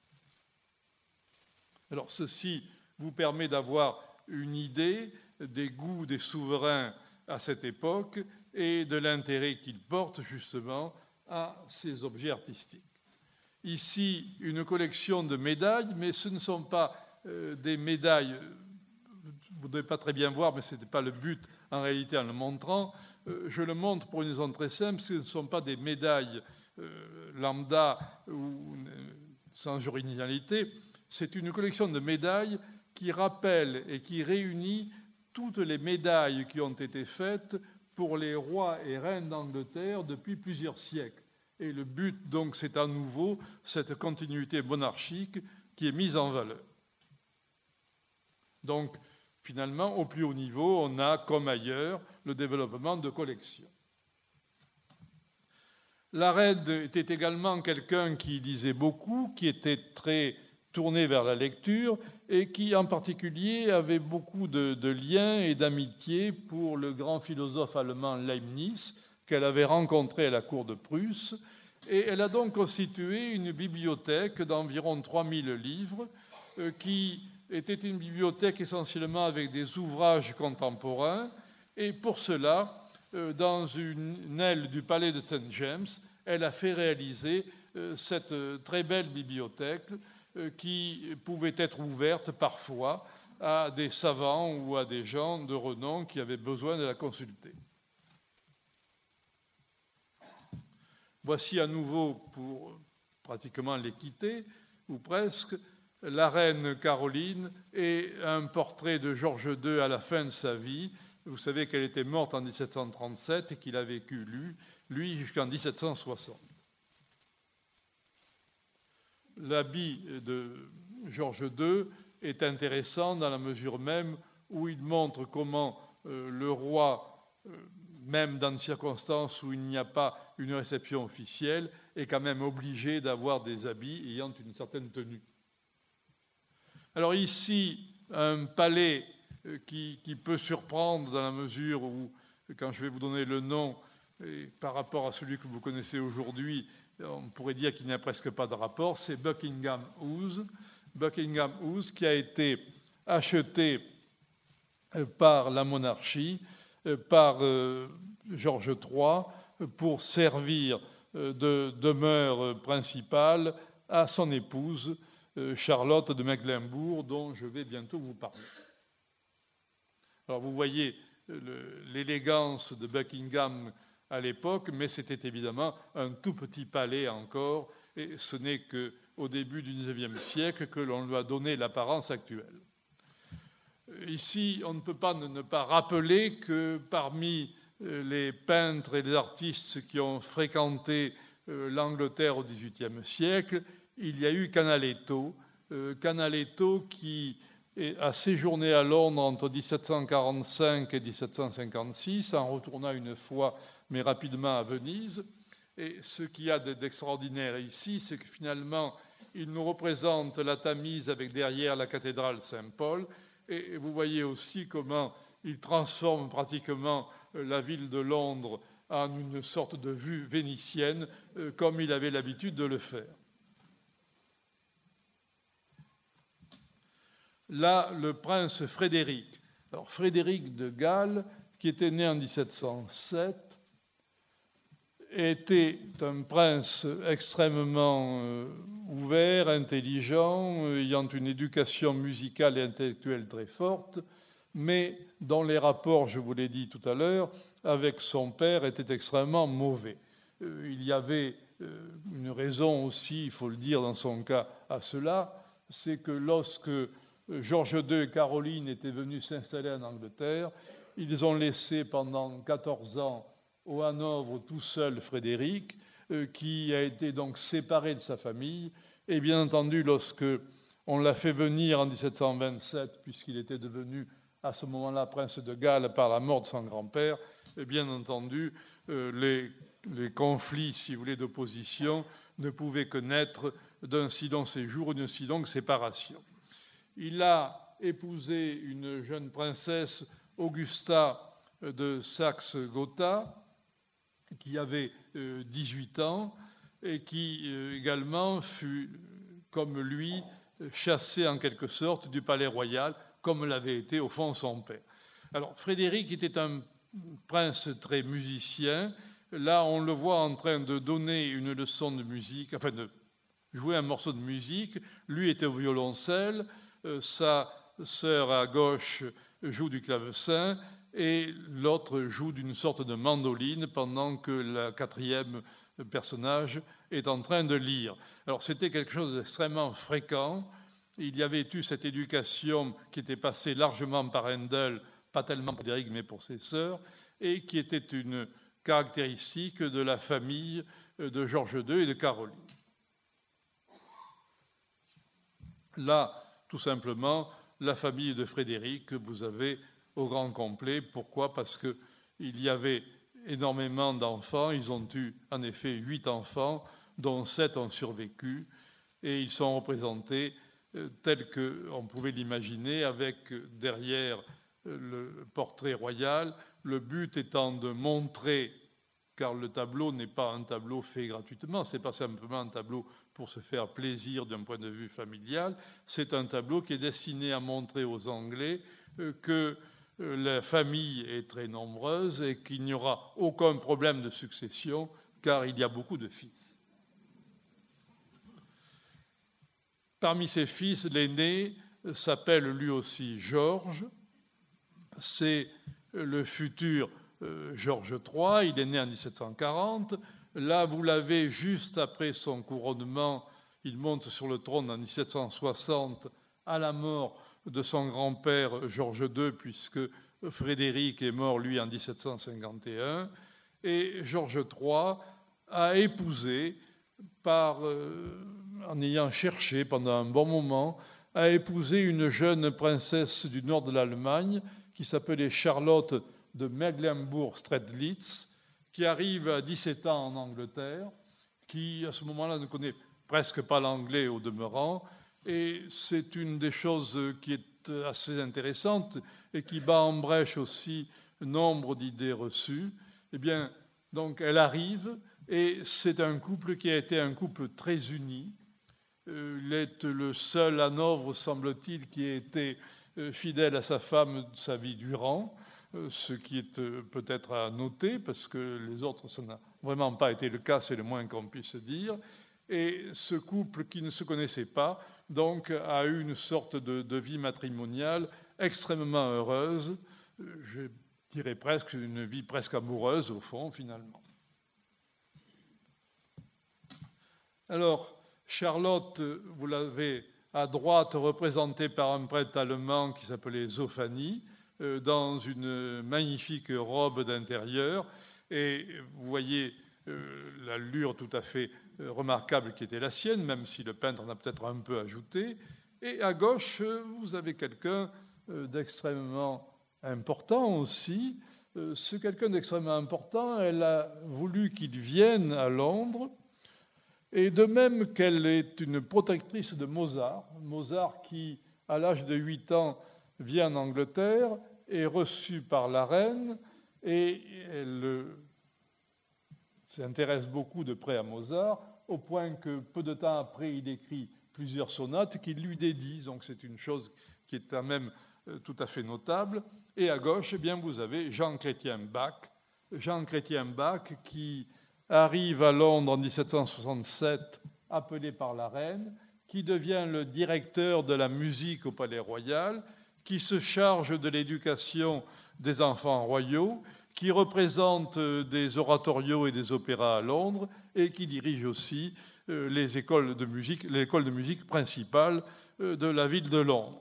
Alors, ceci vous permet d'avoir une idée des goûts des souverains à cette époque et de l'intérêt qu'ils portent justement à ces objets artistiques. Ici, une collection de médailles, mais ce ne sont pas euh, des médailles, vous ne devez pas très bien voir, mais ce n'était pas le but en réalité en le montrant. Euh, je le montre pour une raison très simple, ce ne sont pas des médailles euh, lambda ou euh, sans originalité, c'est une collection de médailles qui rappelle et qui réunit toutes les médailles qui ont été faites pour les rois et reines d'Angleterre depuis plusieurs siècles. Et le but, donc, c'est à nouveau cette continuité monarchique qui est mise en valeur. Donc, finalement, au plus haut niveau, on a, comme ailleurs, le développement de collections. La reine était également quelqu'un qui lisait beaucoup, qui était très tourné vers la lecture et qui, en particulier, avait beaucoup de, de liens et d'amitié pour le grand philosophe allemand Leibniz, qu'elle avait rencontré à la cour de Prusse. Et elle a donc constitué une bibliothèque d'environ trois mille livres euh, qui était une bibliothèque essentiellement avec des ouvrages contemporains. Et pour cela, euh, dans une aile du palais de Saint James, elle a fait réaliser euh, cette très belle bibliothèque euh, qui pouvait être ouverte parfois à des savants ou à des gens de renom qui avaient besoin de la consulter. Voici à nouveau, pour pratiquement les quitter, ou presque, la reine Caroline et un portrait de Georges deux à la fin de sa vie. Vous savez qu'elle était morte en dix-sept cent trente-sept et qu'il a vécu, lui, lui jusqu'en dix-sept cent soixante. L'habit de Georges deux est intéressant dans la mesure même où il montre comment euh, le roi, euh, même dans des circonstances où il n'y a pas une réception officielle, est quand même obligé d'avoir des habits ayant une certaine tenue. Alors ici, un palais qui, qui peut surprendre dans la mesure où, quand je vais vous donner le nom, et par rapport à celui que vous connaissez aujourd'hui, on pourrait dire qu'il n'y a presque pas de rapport, c'est Buckingham House. Buckingham House qui a été acheté par la monarchie, par Georges trois, pour servir de demeure principale à son épouse, Charlotte de Mecklembourg, dont je vais bientôt vous parler. Alors vous voyez l'élégance de Buckingham à l'époque, mais c'était évidemment un tout petit palais encore, et ce n'est qu'au début du dix-neuvième siècle que l'on lui a donné l'apparence actuelle. Ici, on ne peut pas ne pas rappeler que parmi les peintres et les artistes qui ont fréquenté l'Angleterre au dix-huitième siècle, il y a eu Canaletto, euh, Canaletto qui a séjourné à Londres entre dix-sept cent quarante-cinq et dix-sept cent cinquante-six, en retournant une fois, mais rapidement à Venise. Et ce qu'il y a d'extraordinaire ici, c'est que finalement, il nous représente la Tamise avec derrière la cathédrale Saint-Paul. Et vous voyez aussi comment il transforme pratiquement la ville de Londres en une sorte de vue vénitienne, comme il avait l'habitude de le faire. Là, le prince Frédéric. Alors, Frédéric de Galles, qui était né en dix-sept cent sept, était un prince extrêmement euh, ouvert, intelligent, euh, ayant une éducation musicale et intellectuelle très forte, mais dont les rapports, je vous l'ai dit tout à l'heure, avec son père étaient extrêmement mauvais. Euh, il y avait euh, une raison aussi, il faut le dire dans son cas, à cela, c'est que lorsque Georges deux et Caroline étaient venus s'installer en Angleterre, ils ont laissé pendant quatorze ans au Hanovre tout seul Frédéric, euh, qui a été donc séparé de sa famille. Et bien entendu, lorsque on l'a fait venir en dix-sept cent vingt-sept, puisqu'il était devenu à ce moment-là prince de Galles par la mort de son grand-père, et bien entendu, euh, les, les conflits, si vous voulez, d'opposition ne pouvaient que naître d'un si long séjour, d'une si longue séparation. Il a épousé une jeune princesse, Augusta de Saxe-Gotha, qui avait dix-huit ans et qui également fut, comme lui, chassé en quelque sorte du palais royal, comme l'avait été au fond son père. Alors Frédéric était un prince très musicien. Là, on le voit en train de donner une leçon de musique, enfin de jouer un morceau de musique. Lui était au violoncelle, sa sœur à gauche joue du clavecin, et l'autre joue d'une sorte de mandoline pendant que le quatrième personnage est en train de lire. Alors c'était quelque chose d'extrêmement fréquent. Il y avait eu cette éducation qui était passée largement par Handel, pas tellement pour Frédéric mais pour ses sœurs, et qui était une caractéristique de la famille de Georges deux et de Caroline. Là, tout simplement, la famille de Frédéric que vous avez au grand complet. Pourquoi ? Parce qu'il y avait énormément d'enfants. Ils ont eu en effet huit enfants, dont sept ont survécu, et ils sont représentés tels qu'on pouvait l'imaginer, avec derrière le portrait royal, le but étant de montrer, car le tableau n'est pas un tableau fait gratuitement, c'est pas simplement un tableau pour se faire plaisir d'un point de vue familial, c'est un tableau qui est destiné à montrer aux Anglais que la famille est très nombreuse et qu'il n'y aura aucun problème de succession, car il y a beaucoup de fils. Parmi ces fils, l'aîné s'appelle lui aussi Georges. C'est le futur Georges trois, il est né en dix-sept cent quarante. Là, vous l'avez juste après son couronnement, il monte sur le trône en dix-sept cent soixante à la mort de son grand-père Georges deux, puisque Frédéric est mort, lui, en dix-sept cent cinquante et un. Et Georges trois a épousé, par, euh, en ayant cherché pendant un bon moment, a épousé une jeune princesse du nord de l'Allemagne qui s'appelait Charlotte de Mecklembourg-Strelitz, qui arrive à dix-sept ans en Angleterre, qui à ce moment-là ne connaît presque pas l'anglais au demeurant, et c'est une des choses qui est assez intéressante et qui bat en brèche aussi nombre d'idées reçues. Eh bien, donc elle arrive, et c'est un couple qui a été un couple très uni. Il est le seul Hanovre, semble-t-il, qui a été fidèle à sa femme de sa vie durant, ce qui est peut-être à noter, parce que les autres, ça n'a vraiment pas été le cas, c'est le moins qu'on puisse dire. Et ce couple qui ne se connaissait pas, donc, a eu une sorte de, de vie matrimoniale extrêmement heureuse, je dirais presque une vie presque amoureuse, au fond, finalement. Alors, Charlotte, vous l'avez à droite représentée par un prêtre allemand qui s'appelait Zoffany, dans une magnifique robe d'intérieur. Et vous voyez l'allure tout à fait remarquable qui était la sienne, même si le peintre en a peut-être un peu ajouté. Et à gauche, vous avez quelqu'un d'extrêmement important aussi. Ce quelqu'un d'extrêmement important, elle a voulu qu'il vienne à Londres, et de même qu'elle est une protectrice de Mozart, Mozart qui, à l'âge de huit ans, vient en Angleterre, est reçu par la reine, et elle s'intéresse beaucoup de près à Mozart, au point que peu de temps après, il écrit plusieurs sonates qu'il lui dédie. Donc c'est une chose qui est quand même tout à fait notable. Et à gauche, eh bien, vous avez Jean Chrétien Bach. Jean Chrétien Bach qui arrive à Londres en dix-sept cent soixante-sept, appelé par la reine, qui devient le directeur de la musique au Palais Royal, qui se charge de l'éducation des enfants royaux, qui représente des oratorios et des opéras à Londres et qui dirige aussi les écoles de musique, l'école de musique principale de la ville de Londres.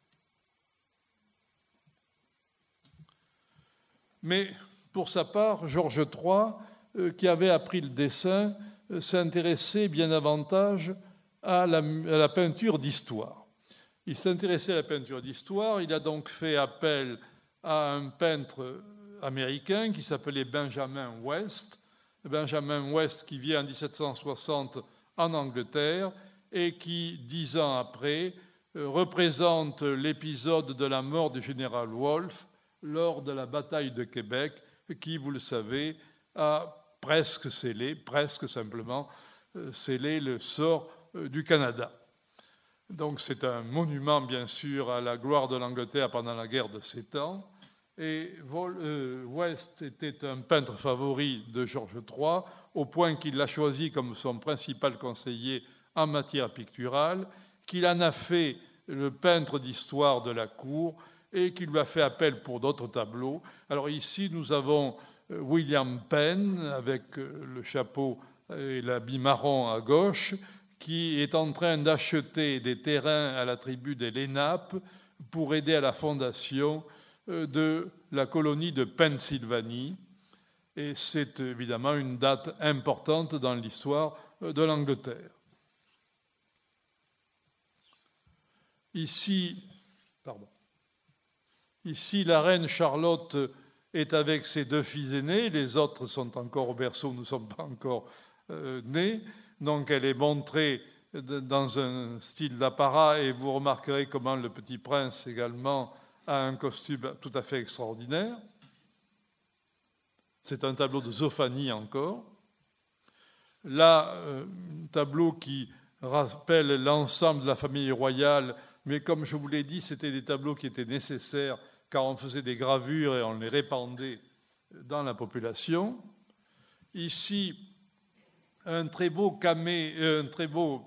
Mais pour sa part, Georges trois, qui avait appris le dessin, s'intéressait bien davantage à la, à la peinture d'histoire. Il s'intéressait à la peinture d'histoire, il a donc fait appel à un peintre américain qui s'appelait Benjamin West. Benjamin West qui vient en dix-sept cent soixante en Angleterre et qui, dix ans après, représente l'épisode de la mort du général Wolfe lors de la bataille de Québec, qui, vous le savez, a presque scellé, presque simplement scellé le sort du Canada. Donc c'est un monument, bien sûr, à la gloire de l'Angleterre pendant la guerre de Sept Ans. Et West était un peintre favori de Georges trois, au point qu'il l'a choisi comme son principal conseiller en matière picturale, qu'il en a fait le peintre d'histoire de la cour et qu'il lui a fait appel pour d'autres tableaux. Alors ici, nous avons William Penn, avec le chapeau et l'habit marron à gauche, qui est en train d'acheter des terrains à la tribu des Lénape pour aider à la fondation de la colonie de Pennsylvanie. Et c'est évidemment une date importante dans l'histoire de l'Angleterre. Ici, pardon, ici, la reine Charlotte est avec ses deux fils aînés, les autres sont encore au berceau, nous ne sommes pas encore euh, nés. Donc elle est montrée dans un style d'apparat et vous remarquerez comment le petit prince également a un costume tout à fait extraordinaire. C'est un tableau de Zoffany encore. Là, un tableau qui rappelle l'ensemble de la famille royale, mais comme je vous l'ai dit, c'était des tableaux qui étaient nécessaires car on faisait des gravures et on les répandait dans la population. Ici, un très beau camé, un très beau,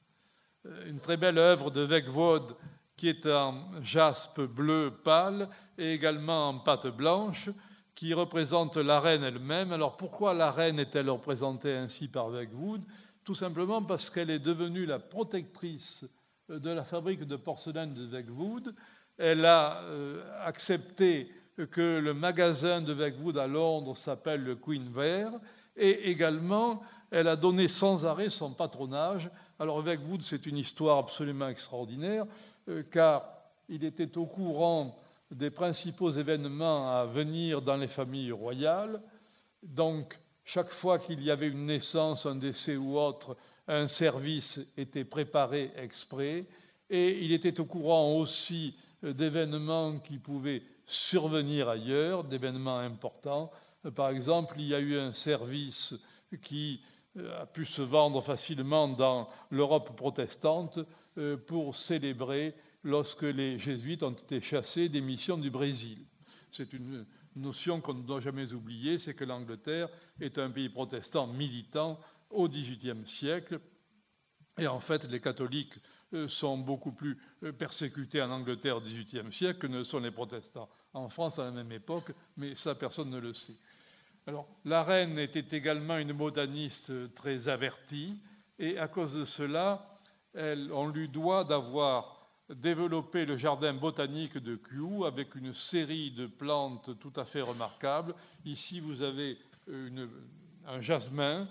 une très belle œuvre de Wegwode qui est en jaspe bleu pâle et également en pâte blanche, qui représente la reine elle-même. Alors pourquoi la reine est-elle représentée ainsi par Wegwode ? Tout simplement parce qu'elle est devenue la protectrice de la fabrique de porcelaine de Wegwode. Elle a accepté que le magasin de Wegwode à Londres s'appelle le Queen Bear et également elle a donné sans arrêt son patronage. Alors Wegwode, c'est une histoire absolument extraordinaire car il était au courant des principaux événements à venir dans les familles royales. Donc, chaque fois qu'il y avait une naissance, un décès ou autre, un service était préparé exprès. Et il était au courant aussi d'événements qui pouvaient survenir ailleurs, d'événements importants. Par exemple, il y a eu un service qui a pu se vendre facilement dans l'Europe protestante pour célébrer lorsque les jésuites ont été chassés des missions du Brésil. C'est une notion qu'on ne doit jamais oublier, c'est que l'Angleterre est un pays protestant militant au dix-huitième siècle. Et en fait, les catholiques sont beaucoup plus persécutés en Angleterre au dix-huitième siècle que ne sont les protestants en France à la même époque, mais ça, personne ne le sait. Alors, la reine était également une botaniste très avertie, et à cause de cela, elle, on lui doit d'avoir développé le jardin botanique de Kew avec une série de plantes tout à fait remarquables. Ici, vous avez une, un jasmin,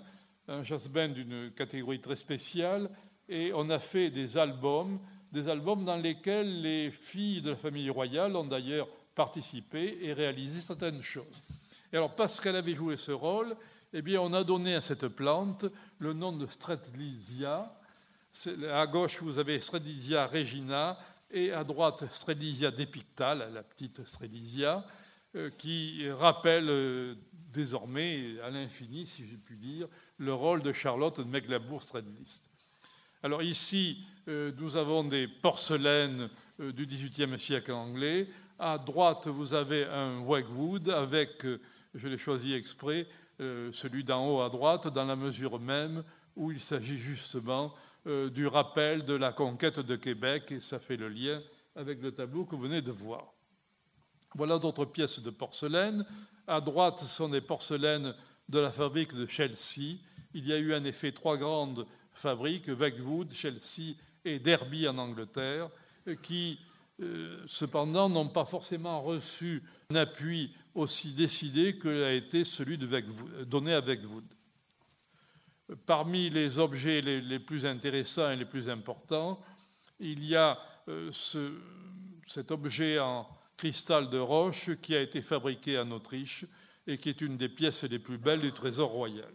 un jazz band d'une catégorie très spéciale, et on a fait des albums, des albums dans lesquels les filles de la famille royale ont d'ailleurs participé et réalisé certaines choses. Et alors, parce qu'elle avait joué ce rôle, eh bien, on a donné à cette plante le nom de Strelitzia. À gauche, vous avez Strelitzia regina, et à droite, Strelitzia depicta, la petite Strelitzia, qui rappelle désormais, à l'infini, si je puis dire, le rôle de Charlotte de Mecklembourg-Strelitz. Alors ici, nous avons des porcelaines du dix-huitième siècle anglais. À droite, vous avez un Wegwood avec, je l'ai choisi exprès, celui d'en haut à droite, dans la mesure même où il s'agit justement du rappel de la conquête de Québec, et ça fait le lien avec le tableau que vous venez de voir. Voilà d'autres pièces de porcelaine. À droite, ce sont des porcelaines de la fabrique de Chelsea. Il y a eu en effet trois grandes fabriques, Wegwood, Chelsea et Derby en Angleterre, qui euh, cependant n'ont pas forcément reçu un appui aussi décidé que a été celui de Wegwood, donné à Wegwood. Parmi les objets les, les plus intéressants et les plus importants, il y a euh, ce, cet objet en cristal de roche qui a été fabriqué en Autriche et qui est une des pièces les plus belles du trésor royal.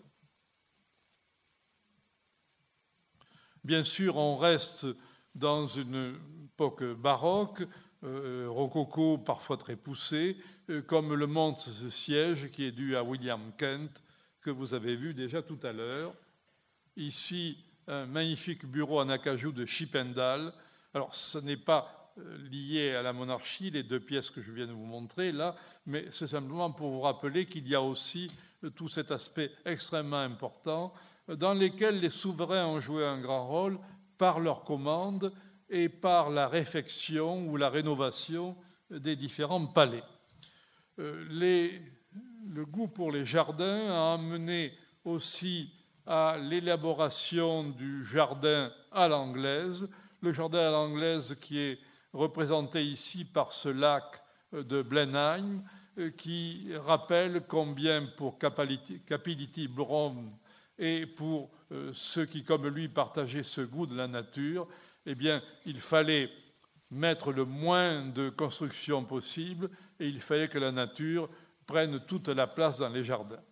Bien sûr, on reste dans une époque baroque, euh, rococo parfois très poussée, euh, comme le montre ce siège qui est dû à William Kent, que vous avez vu déjà tout à l'heure. Ici, un magnifique bureau en acajou de Chippendale. Alors, ce n'est pas lié à la monarchie, les deux pièces que je viens de vous montrer là, mais c'est simplement pour vous rappeler qu'il y a aussi tout cet aspect extrêmement important dans lesquels les souverains ont joué un grand rôle par leur commande et par la réfection ou la rénovation des différents palais. Les, le goût pour les jardins a amené aussi à l'élaboration du jardin à l'anglaise, le jardin à l'anglaise qui est représenté ici par ce lac de Blenheim, qui rappelle combien pour Capility Brown et pour ceux qui, comme lui, partageaient ce goût de la nature, eh bien, il fallait mettre le moins de construction possible et il fallait que la nature prenne toute la place dans les jardins.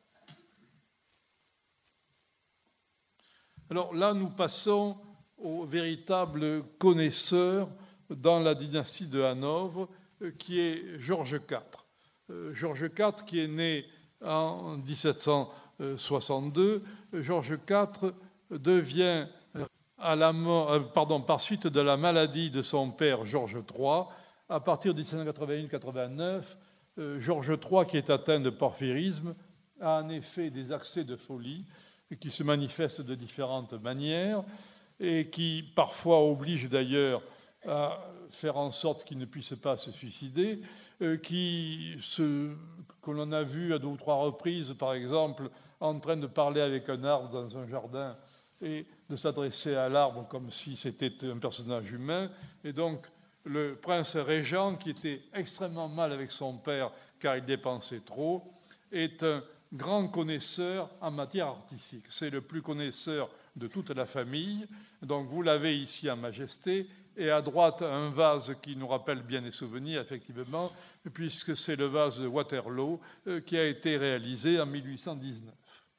Alors là, nous passons au véritable connaisseur dans la dynastie de Hanovre, qui est Georges quatre. Georges quatre, qui est né en dix-sept cent soixante-deux, Georges quatre devient, à la mort, pardon, par suite de la maladie de son père Georges trois, à partir de dix-sept cent quatre-vingt-un quatre-vingt-neuf, Georges trois, qui est atteint de porphyrisme, a en effet des accès de folie qui se manifestent de différentes manières et qui parfois obligent d'ailleurs à faire en sorte qu'il ne puisse pas se suicider, qui se, que l'on a vu à deux ou trois reprises, par exemple, en train de parler avec un arbre dans un jardin et de s'adresser à l'arbre comme si c'était un personnage humain. Et donc, le prince régent, qui était extrêmement mal avec son père car il dépensait trop, est un grand connaisseur en matière artistique. C'est le plus connaisseur de toute la famille. Donc, vous l'avez ici en majesté. Et à droite, un vase qui nous rappelle bien des souvenirs, effectivement, puisque c'est le vase de Waterloo qui a été réalisé en mille huit cent dix-neuf.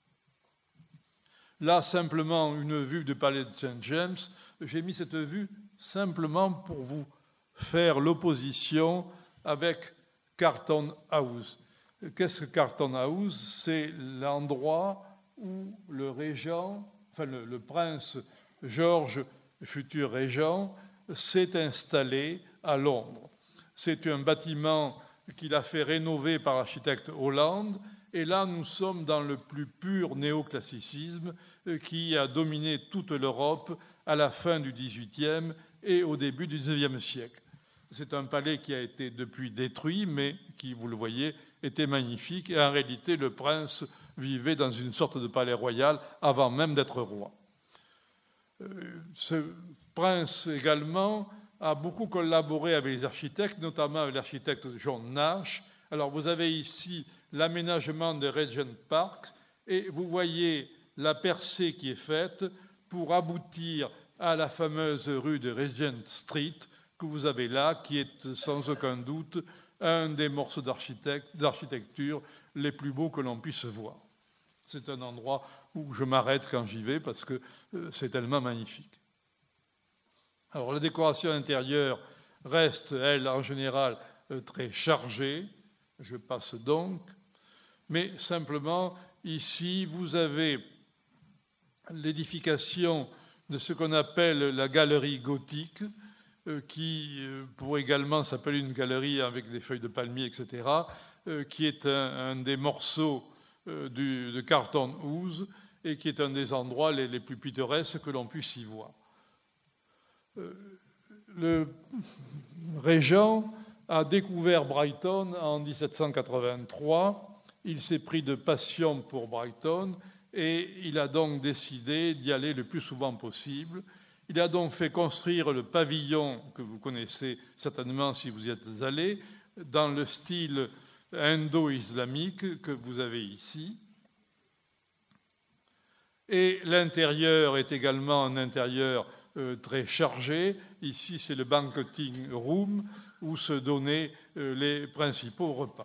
Là, simplement, une vue du palais de Saint James. J'ai mis cette vue simplement pour vous faire l'opposition avec Carlton House. Qu'est-ce que Carlton House? C'est l'endroit où le régent, enfin le, le prince George, futur régent, s'est installé à Londres. C'est un bâtiment qu'il a fait rénover par l'architecte Holland. Et là, nous sommes dans le plus pur néoclassicisme qui a dominé toute l'Europe à la fin du dix-huitième et au début du dix-neuvième siècle. C'est un palais qui a été depuis détruit, mais qui, vous le voyez, était magnifique. Et en réalité, le prince vivait dans une sorte de palais royal avant même d'être roi. Ce prince également a beaucoup collaboré avec les architectes, notamment avec l'architecte John Nash. Alors vous avez ici l'aménagement de Regent Park et vous voyez la percée qui est faite pour aboutir à la fameuse rue de Regent Street que vous avez là, qui est sans aucun doute un des morceaux d'architecture les plus beaux que l'on puisse voir. C'est un endroit où je m'arrête quand j'y vais parce que c'est tellement magnifique. Alors la décoration intérieure reste, elle, en général, très chargée. Je passe donc. Mais simplement, ici, vous avez l'édification de ce qu'on appelle la galerie gothique, qui pourrait également s'appeler une galerie avec des feuilles de palmier, et cetera, qui est un, un des morceaux du, de Carlton House et qui est un des endroits les, les plus pittoresques que l'on puisse y voir. Le régent a découvert Brighton en dix-sept cent quatre-vingt-trois. Il s'est pris de passion pour Brighton et il a donc décidé d'y aller le plus souvent possible. Il a donc fait construire le pavillon que vous connaissez certainement si vous y êtes allé, dans le style indo-islamique que vous avez ici. Et l'intérieur est également un intérieur euh, très chargé. Ici, c'est le banqueting room où se donnaient euh, les principaux repas.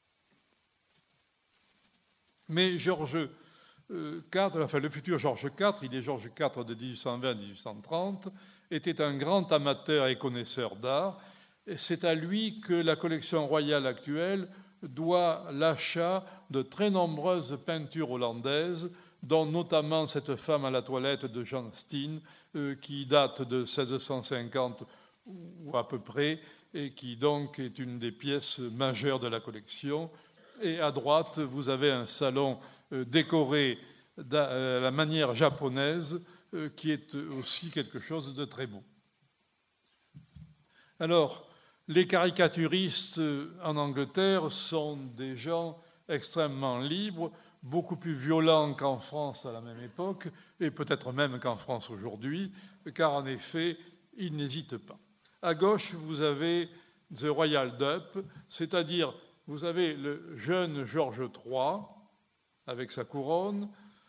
Mais Georges quatre, enfin, le futur Georges quatre, il est Georges quatre de dix-huit cent vingt à dix-huit cent trente, était un grand amateur et connaisseur d'art. C'est à lui que la collection royale actuelle doit l'achat de très nombreuses peintures hollandaises, dont notamment cette femme à la toilette de Jan Steen, euh, qui date de seize cent cinquante ou à peu près, et qui donc est une des pièces majeures de la collection. Et à droite, vous avez un salon décoré de la manière japonaise, qui est aussi quelque chose de très beau. Alors, les caricaturistes en Angleterre sont des gens extrêmement libres, beaucoup plus violents qu'en France à la même époque, et peut-être même qu'en France aujourd'hui, car en effet, ils n'hésitent pas. À gauche, vous avez The Royal Dup, c'est-à-dire vous avez le jeune Georges trois, avec sa couronne,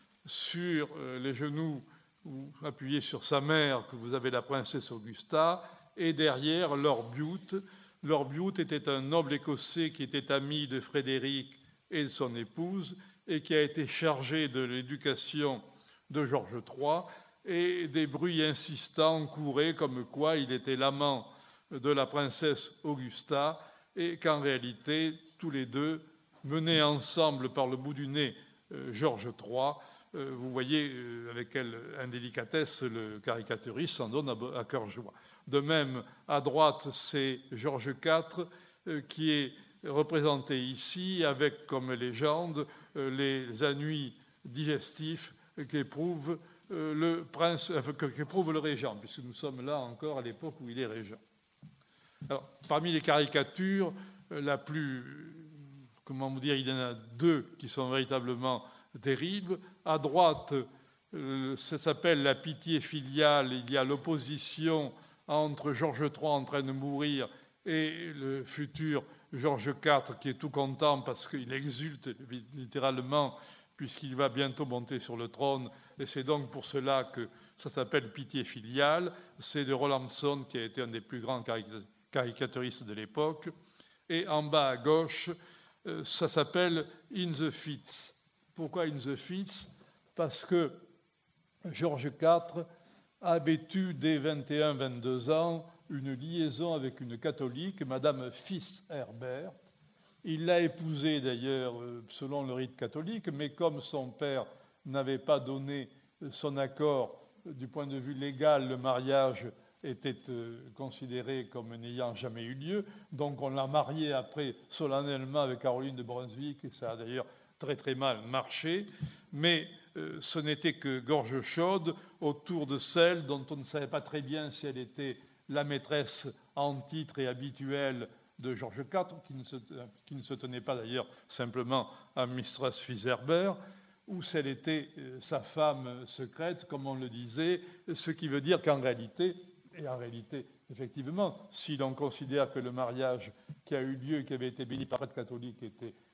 sur les genoux ou appuyé sur sa mère, que vous avez la princesse Augusta, et derrière Lord Bute. Lord Bute était un noble écossais qui était ami de Frédéric et de son épouse, et qui a été chargé de l'éducation de Georges trois, et des bruits insistants couraient comme quoi il était l'amant de la princesse Augusta, et qu'en réalité, tous les deux menaient ensemble par le bout du nez Georges trois. Vous voyez avec quelle indélicatesse le caricaturiste s'en donne à cœur joie. De même, à droite, c'est Georges quatre qui est représenté ici avec comme légende les ennuis digestifs qu'éprouve le prince, qu'éprouve le régent, puisque nous sommes là encore à l'époque où il est régent. Alors, parmi les caricatures, la plus, comment vous dire, il y en a deux qui sont véritablement terribles. À droite, ça s'appelle la pitié filiale. Il y a l'opposition entre Georges trois en train de mourir et le futur Georges quatre qui est tout content parce qu'il exulte littéralement puisqu'il va bientôt monter sur le trône. Et c'est donc pour cela que ça s'appelle pitié filiale. C'est de Rollinson qui a été un des plus grands caricaturistes de l'époque. Et en bas à gauche, ça s'appelle In the Fits. Pourquoi In the Fits? Parce que Georges quatre avait eu dès vingt et un vingt-deux ans une liaison avec une catholique, Madame Fitz-Herbert. Il l'a épousée d'ailleurs selon le rite catholique, mais comme son père n'avait pas donné son accord du point de vue légal, le mariage était considéré comme n'ayant jamais eu lieu. Donc on l'a marié après solennellement avec Caroline de Brunswick, et ça a d'ailleurs très très mal marché. Mais euh, ce n'était que gorge chaude autour de celle dont on ne savait pas très bien si elle était la maîtresse en titre et habituelle de Georges quatre, qui ne se, qui ne se tenait pas d'ailleurs simplement à Mistress Fitz-Herbert, ou si elle était euh, sa femme secrète, comme on le disait, ce qui veut dire qu'en réalité, et en réalité, effectivement, si l'on considère que le mariage qui a eu lieu et qui avait été béni par prêtre catholique était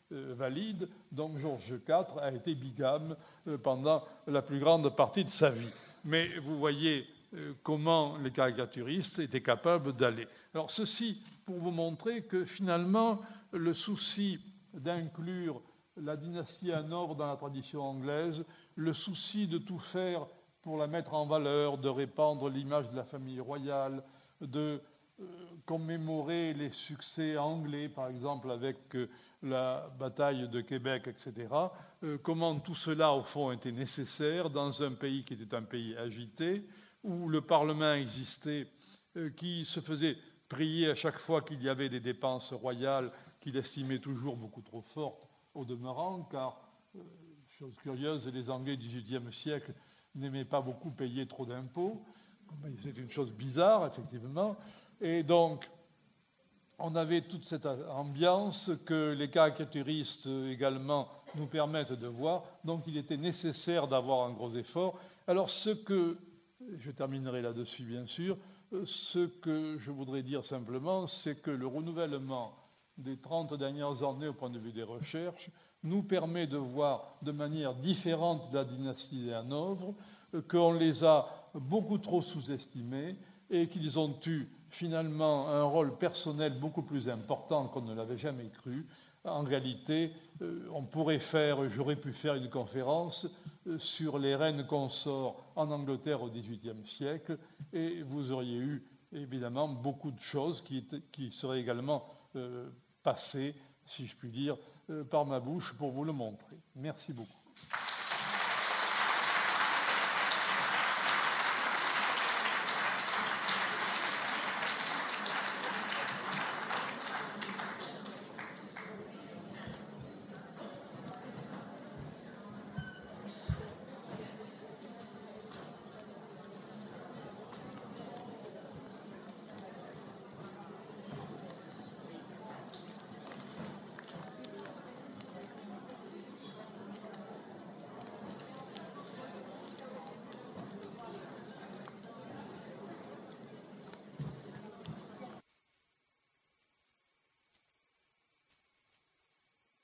euh, valide. Donc Georges quatre a été bigame euh, pendant la plus grande partie de sa vie. Mais vous voyez euh, comment les caricaturistes étaient capables d'aller. Alors ceci pour vous montrer que finalement le souci d'inclure la dynastie Hanovre dans la tradition anglaise, le souci de tout faire pour la mettre en valeur, de répandre l'image de la famille royale, de euh, commémorer les succès anglais, par exemple avec euh, la bataille de Québec, et cetera. Euh, comment tout cela, au fond, était nécessaire dans un pays qui était un pays agité, où le Parlement existait, euh, qui se faisait prier à chaque fois qu'il y avait des dépenses royales qu'il estimait toujours beaucoup trop fortes au demeurant, car, euh, chose curieuse, les Anglais du dix-huitième siècle n'aimaient pas beaucoup payer trop d'impôts. C'est une chose bizarre, effectivement. Et donc, on avait toute cette ambiance que les caricaturistes également nous permettent de voir. Donc, il était nécessaire d'avoir un gros effort. Alors, ce que, je terminerai là-dessus, bien sûr, ce que je voudrais dire simplement, c'est que le renouvellement des trente dernières années au point de vue des recherches nous permet de voir de manière différente la dynastie des Hanovre, qu'on les a beaucoup trop sous-estimés et qu'ils ont eu finalement un rôle personnel beaucoup plus important qu'on ne l'avait jamais cru. En réalité, on pourrait faire, j'aurais pu faire une conférence sur les reines consorts en Angleterre au dix-huitième siècle et vous auriez eu évidemment beaucoup de choses qui, étaient, qui seraient également euh, passées, si je puis dire, euh, par ma bouche pour vous le montrer. Merci beaucoup.